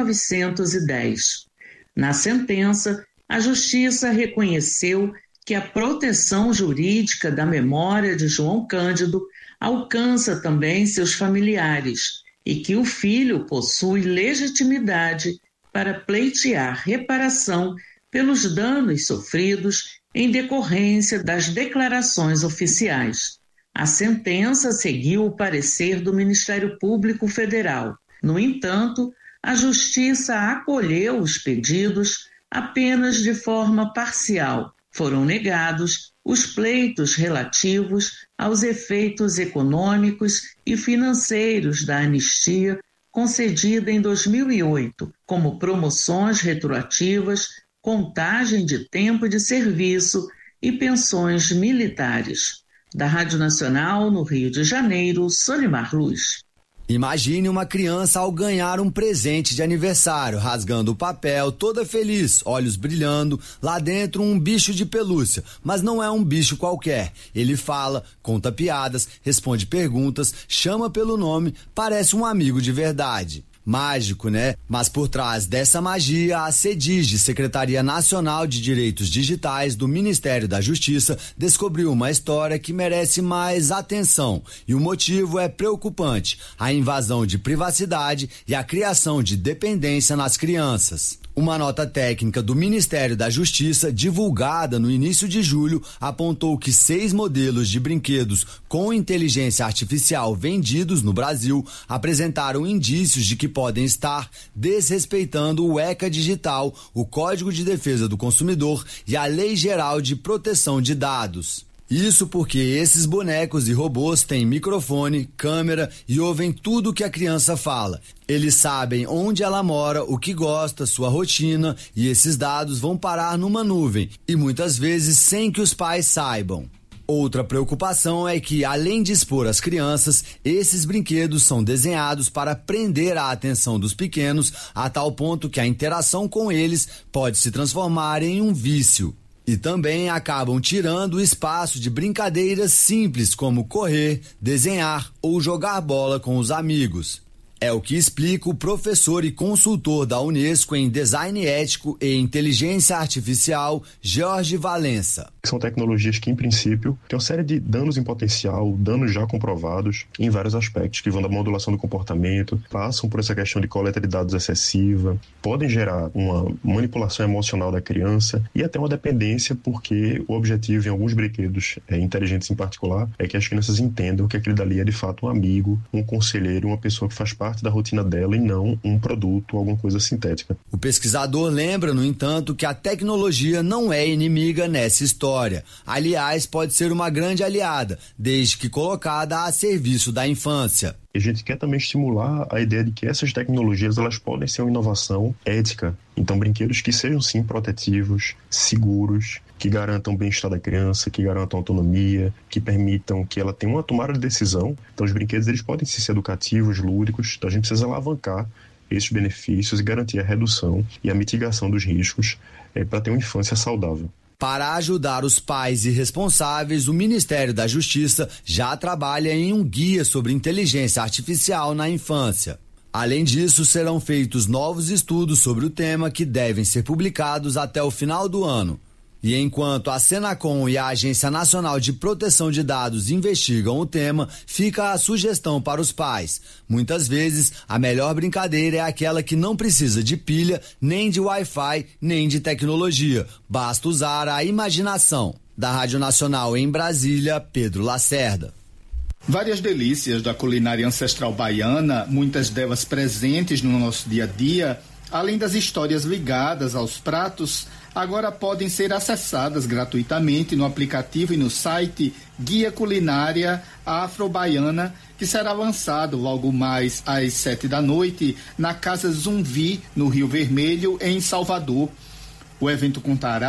1910. Na sentença, a Justiça reconheceu que a proteção jurídica da memória de João Cândido alcança também seus familiares e que o filho possui legitimidade para pleitear reparação pelos danos sofridos em decorrência das declarações oficiais. A sentença seguiu o parecer do Ministério Público Federal. No entanto, a Justiça acolheu os pedidos apenas de forma parcial. Foram negados os pleitos relativos aos efeitos econômicos e financeiros da anistia concedida em 2008, como promoções retroativas, contagem de tempo de serviço e pensões militares. Da Rádio Nacional, no Rio de Janeiro, Solimar Luz. Imagine uma criança ao ganhar um presente de aniversário, rasgando o papel, toda feliz, olhos brilhando, lá dentro um bicho de pelúcia, mas não é um bicho qualquer. Ele fala, conta piadas, responde perguntas, chama pelo nome, parece um amigo de verdade. Mágico, né? Mas por trás dessa magia, a CEDIG, Secretaria Nacional de Direitos Digitais do Ministério da Justiça, descobriu uma história que merece mais atenção. E o motivo é preocupante: a invasão de privacidade e a criação de dependência nas crianças. Uma nota técnica do Ministério da Justiça, divulgada no início de julho, apontou que 6 modelos de brinquedos com inteligência artificial vendidos no Brasil apresentaram indícios de que podem estar desrespeitando o ECA Digital, o Código de Defesa do Consumidor e a Lei Geral de Proteção de Dados. Isso porque esses bonecos e robôs têm microfone, câmera e ouvem tudo que a criança fala. Eles sabem onde ela mora, o que gosta, sua rotina, e esses dados vão parar numa nuvem, e muitas vezes sem que os pais saibam. Outra preocupação é que, além de expor as crianças, esses brinquedos são desenhados para prender a atenção dos pequenos, a tal ponto que a interação com eles pode se transformar em um vício. E também acabam tirando o espaço de brincadeiras simples como correr, desenhar ou jogar bola com os amigos. É o que explica o professor e consultor da Unesco em Design Ético e Inteligência Artificial, Jorge Valença. São tecnologias que, em princípio, têm uma série de danos em potencial, danos já comprovados em vários aspectos, que vão da modulação do comportamento, passam por essa questão de coleta de dados excessiva, podem gerar uma manipulação emocional da criança e até uma dependência, porque o objetivo em alguns brinquedos inteligentes em particular é que as crianças entendam que aquele dali é de fato um amigo, um conselheiro, uma pessoa que faz parte da rotina dela e não um produto ou alguma coisa sintética. O pesquisador lembra, no entanto, que a tecnologia não é inimiga nessa história. Aliás, pode ser uma grande aliada, desde que colocada a serviço da infância. A gente quer também estimular a ideia de que essas tecnologias elas podem ser uma inovação ética. Então, brinquedos que sejam, sim, protetivos, seguros, que garantam o bem-estar da criança, que garantam autonomia, que permitam que ela tenha uma tomada de decisão. Então, os brinquedos eles podem ser educativos, lúdicos. Então, a gente precisa alavancar esses benefícios e garantir a redução e a mitigação dos riscos para ter uma infância saudável. Para ajudar os pais e responsáveis, o Ministério da Justiça já trabalha em um guia sobre inteligência artificial na infância. Além disso, serão feitos novos estudos sobre o tema que devem ser publicados até o final do ano. E enquanto a Senacom e a Agência Nacional de Proteção de Dados investigam o tema, fica a sugestão para os pais. Muitas vezes, a melhor brincadeira é aquela que não precisa de pilha, nem de Wi-Fi, nem de tecnologia. Basta usar a imaginação. Da Rádio Nacional em Brasília, Pedro Lacerda. Várias delícias da culinária ancestral baiana, muitas delas presentes no nosso dia a dia, além das histórias ligadas aos pratos, agora podem ser acessadas gratuitamente no aplicativo e no site Guia Culinária Afro-Baiana, que será lançado logo mais às 19h na Casa Zumbi, no Rio Vermelho, em Salvador. O evento contará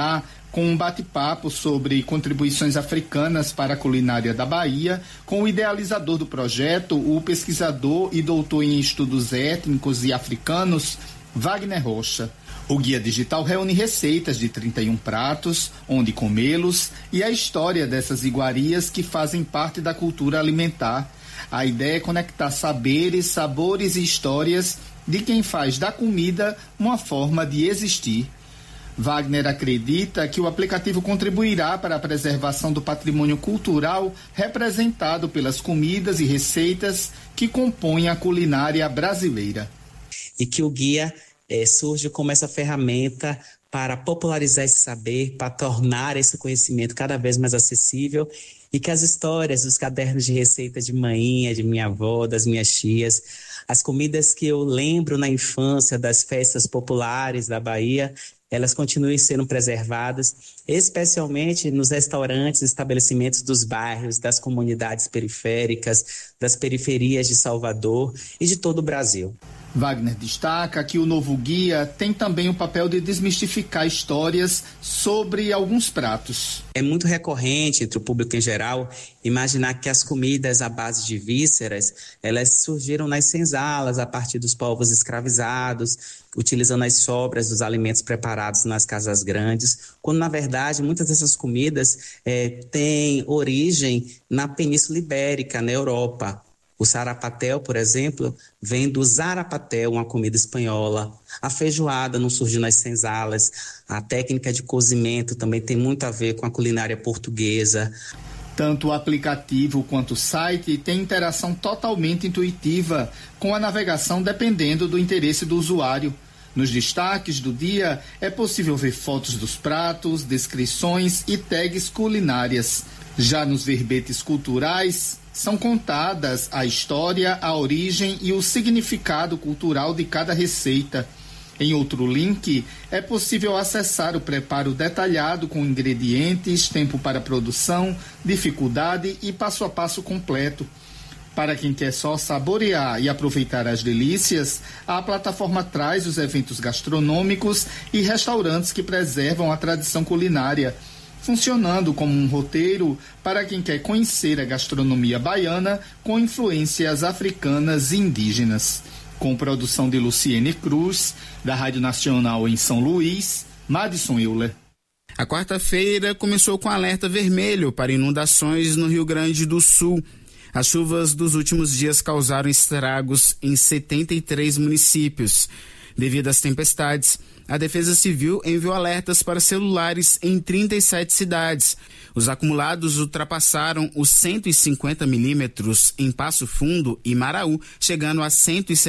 com um bate-papo sobre contribuições africanas para a culinária da Bahia, com o idealizador do projeto, o pesquisador e doutor em estudos étnicos e africanos, Wagner Rocha. O guia digital reúne receitas de 31 pratos, onde comê-los e a história dessas iguarias que fazem parte da cultura alimentar. A ideia é conectar saberes, sabores e histórias de quem faz da comida uma forma de existir. Wagner acredita que o aplicativo contribuirá para a preservação do patrimônio cultural representado pelas comidas e receitas que compõem a culinária brasileira. E que o guia surge como essa ferramenta para popularizar esse saber, para tornar esse conhecimento cada vez mais acessível e que as histórias dos cadernos de receita de manhinha, de minha avó, das minhas tias, as comidas que eu lembro na infância das festas populares da Bahia, elas continuem sendo preservadas, especialmente nos restaurantes, estabelecimentos dos bairros, das comunidades periféricas, das periferias de Salvador e de todo o Brasil. Wagner destaca que o novo guia tem também o papel de desmistificar histórias sobre alguns pratos. É muito recorrente entre o público em geral imaginar que as comidas à base de vísceras, elas surgiram nas senzalas a partir dos povos escravizados, utilizando as sobras dos alimentos preparados nas casas grandes, quando na verdade muitas dessas comidas têm origem na Península Ibérica, na Europa. O sarapatel, por exemplo, vem do zarapatel, uma comida espanhola. A feijoada não surgiu nas senzalas. A técnica de cozimento também tem muito a ver com a culinária portuguesa. Tanto o aplicativo quanto o site têm interação totalmente intuitiva, com a navegação dependendo do interesse do usuário. Nos destaques do dia é possível ver fotos dos pratos, descrições e tags culinárias. Já nos verbetes culturais, são contadas a história, a origem e o significado cultural de cada receita. Em outro link, é possível acessar o preparo detalhado com ingredientes, tempo para produção, dificuldade e passo a passo completo. Para quem quer só saborear e aproveitar as delícias, a plataforma traz os eventos gastronômicos e restaurantes que preservam a tradição culinária, funcionando como um roteiro para quem quer conhecer a gastronomia baiana com influências africanas e indígenas. Com produção de Luciene Cruz, da Rádio Nacional em São Luís, Madison Euler. A quarta-feira começou com alerta vermelho para inundações no Rio Grande do Sul. As chuvas dos últimos dias causaram estragos em 73 municípios. Devido às tempestades, a Defesa Civil enviou alertas para celulares em 37 cidades. Os acumulados ultrapassaram os 150 milímetros em Passo Fundo e Maraú, chegando a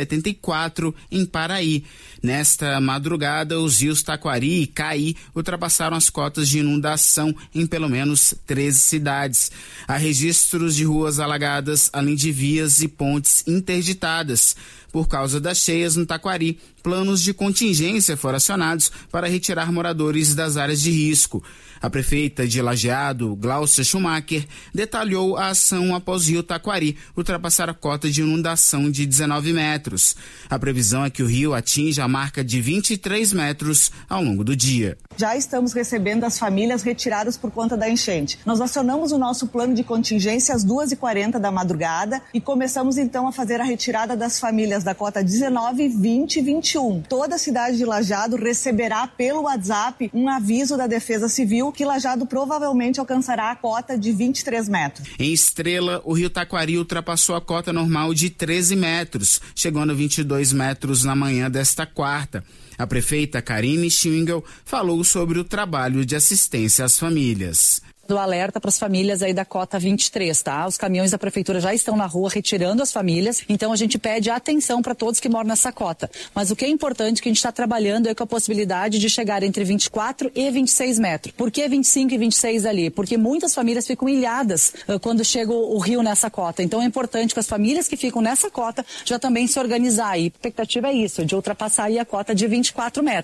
174 em Paraí. Nesta madrugada, os rios Taquari e Caí ultrapassaram as cotas de inundação em pelo menos 13 cidades. Há registros de ruas alagadas, além de vias e pontes interditadas. Por causa das cheias no Taquari, planos de contingência foram acionados para retirar moradores das áreas de risco. A prefeita de Lajeado, Glaucia Schumacher, detalhou a ação após o rio Taquari ultrapassar a cota de inundação de 19 metros. A previsão é que o rio atinja a marca de 23 metros ao longo do dia. Já estamos recebendo as famílias retiradas por conta da enchente. Nós acionamos o nosso plano de contingência às 2h40 da madrugada e começamos então a fazer a retirada das famílias da cota 19, 20 e 21. Toda a cidade de Lajeado receberá pelo WhatsApp um aviso da Defesa Civil que Lajeado provavelmente alcançará a cota de 23 metros. Em Estrela, o rio Taquari ultrapassou a cota normal de 13 metros, chegando a 22 metros na manhã desta quarta. A prefeita Karine Schwingel falou sobre o trabalho de assistência às famílias. Do alerta para as famílias aí da cota 23, tá? Os caminhões da prefeitura já estão na rua retirando as famílias, então a gente pede atenção para todos que moram nessa cota. Mas o que é importante que a gente está trabalhando é com a possibilidade de chegar entre 24 e 26 metros. Por que 25 e 26 ali? Porque muitas famílias ficam ilhadas quando chega o rio nessa cota. Então é importante que as famílias que ficam nessa cota já também se organizar. E a expectativa é isso, de ultrapassar aí a cota de 24 metros.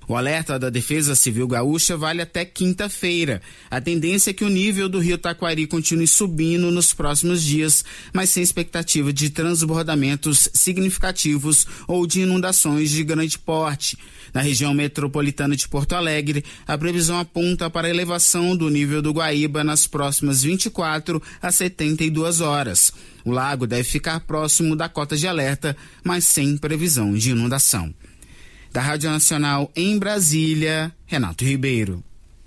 O alerta da Defesa Civil Gaúcha vale até quinta-feira. A tendência é que o nível do rio Taquari continue subindo nos próximos dias, mas sem expectativa de transbordamentos significativos ou de inundações de grande porte. Na região metropolitana de Porto Alegre, a previsão aponta para a elevação do nível do Guaíba nas próximas 24 a 72 horas. O lago deve ficar próximo da cota de alerta, mas sem previsão de inundação. Da Rádio Nacional em Brasília, Renato Ribeiro.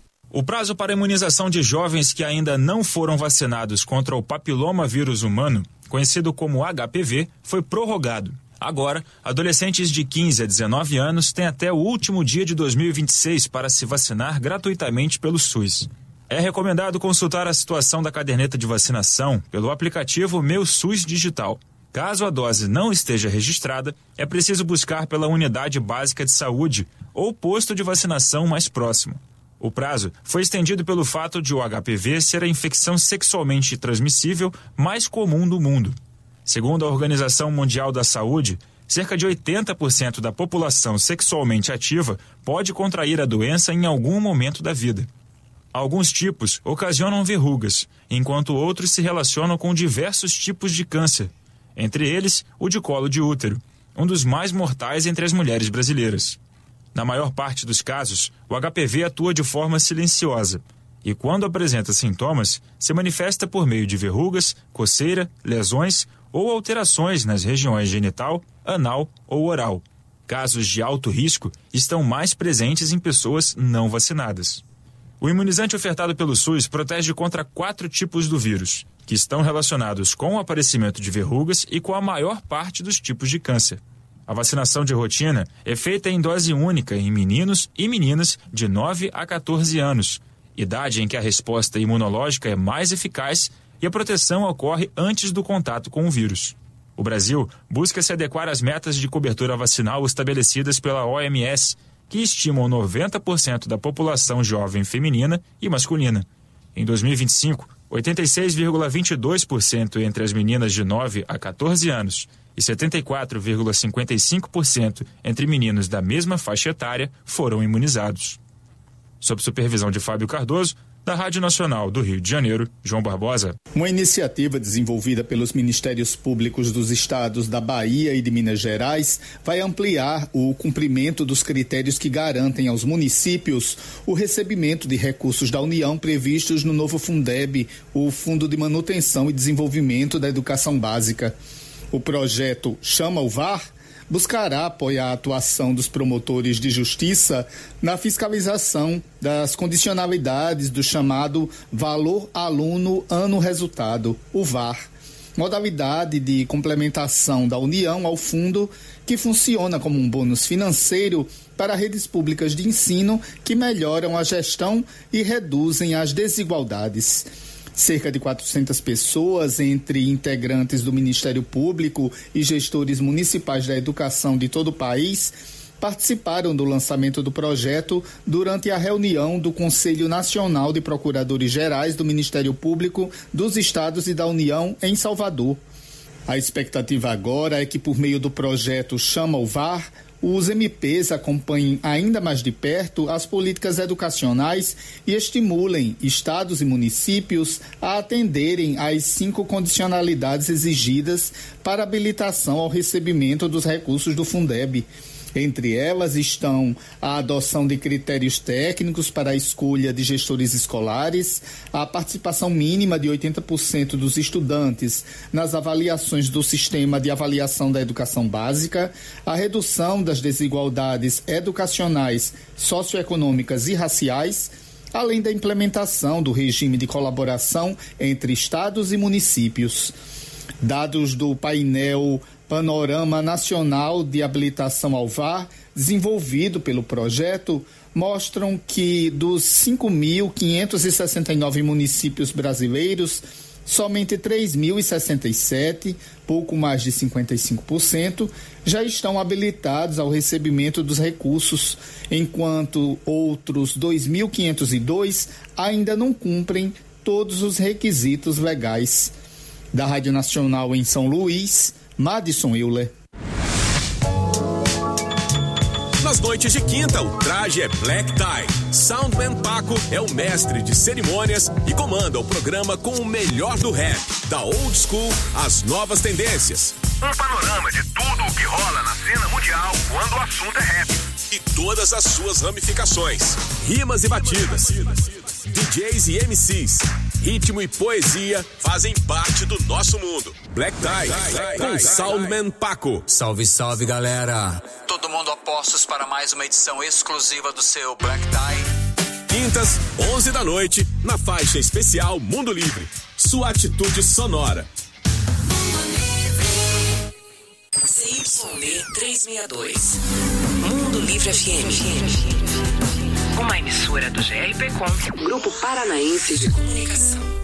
O prazo para a imunização de jovens que ainda não foram vacinados contra o papiloma vírus humano, conhecido como HPV, foi prorrogado. Agora, adolescentes de 15 a 19 anos têm até o último dia de 2026 para se vacinar gratuitamente pelo SUS. É recomendado consultar a situação da caderneta de vacinação pelo aplicativo Meu SUS Digital. Caso a dose não esteja registrada, é preciso buscar pela unidade básica de saúde ou posto de vacinação mais próximo. O prazo foi estendido pelo fato de o HPV ser a infecção sexualmente transmissível mais comum do mundo. Segundo a Organização Mundial da Saúde, cerca de 80% da população sexualmente ativa pode contrair a doença em algum momento da vida. Alguns tipos ocasionam verrugas, enquanto outros se relacionam com diversos tipos de câncer, entre eles o de colo de útero, um dos mais mortais entre as mulheres brasileiras. Na maior parte dos casos, o HPV atua de forma silenciosa e, quando apresenta sintomas, se manifesta por meio de verrugas, coceira, lesões ou alterações nas regiões genital, anal ou oral. Casos de alto risco estão mais presentes em pessoas não vacinadas. O imunizante ofertado pelo SUS protege contra 4 tipos do vírus, que estão relacionados com o aparecimento de verrugas e com a maior parte dos tipos de câncer. A vacinação de rotina é feita em dose única em meninos e meninas de 9 a 14 anos, idade em que a resposta imunológica é mais eficaz e a proteção ocorre antes do contato com o vírus. O Brasil busca se adequar às metas de cobertura vacinal estabelecidas pela OMS, que estimam 90% da população jovem feminina e masculina. Em 2025, 86,22% entre as meninas de 9 a 14 anos e 74,55% entre meninos da mesma faixa etária foram imunizados. Sob supervisão de Fábio Cardoso, da Rádio Nacional do Rio de Janeiro, João Barbosa. Uma iniciativa desenvolvida pelos Ministérios Públicos dos Estados da Bahia e de Minas Gerais vai ampliar o cumprimento dos critérios que garantem aos municípios o recebimento de recursos da União previstos no novo Fundeb, o Fundo de Manutenção e Desenvolvimento da Educação Básica. O projeto Chama o VAR buscará apoiar a atuação dos promotores de justiça na fiscalização das condicionalidades do chamado Valor Aluno Ano Resultado, o VAR, modalidade de complementação da União ao fundo que funciona como um bônus financeiro para redes públicas de ensino que melhoram a gestão e reduzem as desigualdades. Cerca de 400 pessoas, entre integrantes do Ministério Público e gestores municipais da educação de todo o país, participaram do lançamento do projeto durante a reunião do Conselho Nacional de Procuradores Gerais do Ministério Público dos Estados e da União em Salvador. A expectativa agora é que, por meio do projeto Chama o VAR, os MPs acompanhem ainda mais de perto as políticas educacionais e estimulem estados e municípios a atenderem às 5 condicionalidades exigidas para habilitação ao recebimento dos recursos do Fundeb. Entre elas estão a adoção de critérios técnicos para a escolha de gestores escolares, a participação mínima de 80% dos estudantes nas avaliações do Sistema de Avaliação da Educação Básica, a redução das desigualdades educacionais, socioeconômicas e raciais, além da implementação do regime de colaboração entre estados e municípios. Dados do painel Panorama Nacional de Habilitação ao VAR, desenvolvido pelo projeto, mostram que dos 5.569 municípios brasileiros, somente 3.067, pouco mais de 55%, já estão habilitados ao recebimento dos recursos, enquanto outros 2.502 ainda não cumprem todos os requisitos legais. Da Rádio Nacional em São Luís, Madison Euler. Nas Nas noites de quinta, o traje é Black Tie. Soundman Paco é o mestre de cerimônias e comanda o programa com o melhor do rap, da old school às novas tendências. Um panorama de tudo o que rola na cena mundial quando o assunto é rap. E todas as suas ramificações, rimas e batidas, DJs e MCs, ritmo e poesia fazem parte do nosso mundo. Black Tie, com Soundman Paco. Salve, salve, galera. Todo mundo a postos para mais uma edição exclusiva do seu Black Tie. Quintas, 11 da noite, na faixa especial Mundo Livre. Sua atitude sonora. CYD 362. Mundo Livre FM. Uma emissora do GRPcom, Grupo Paranaense de Comunicação.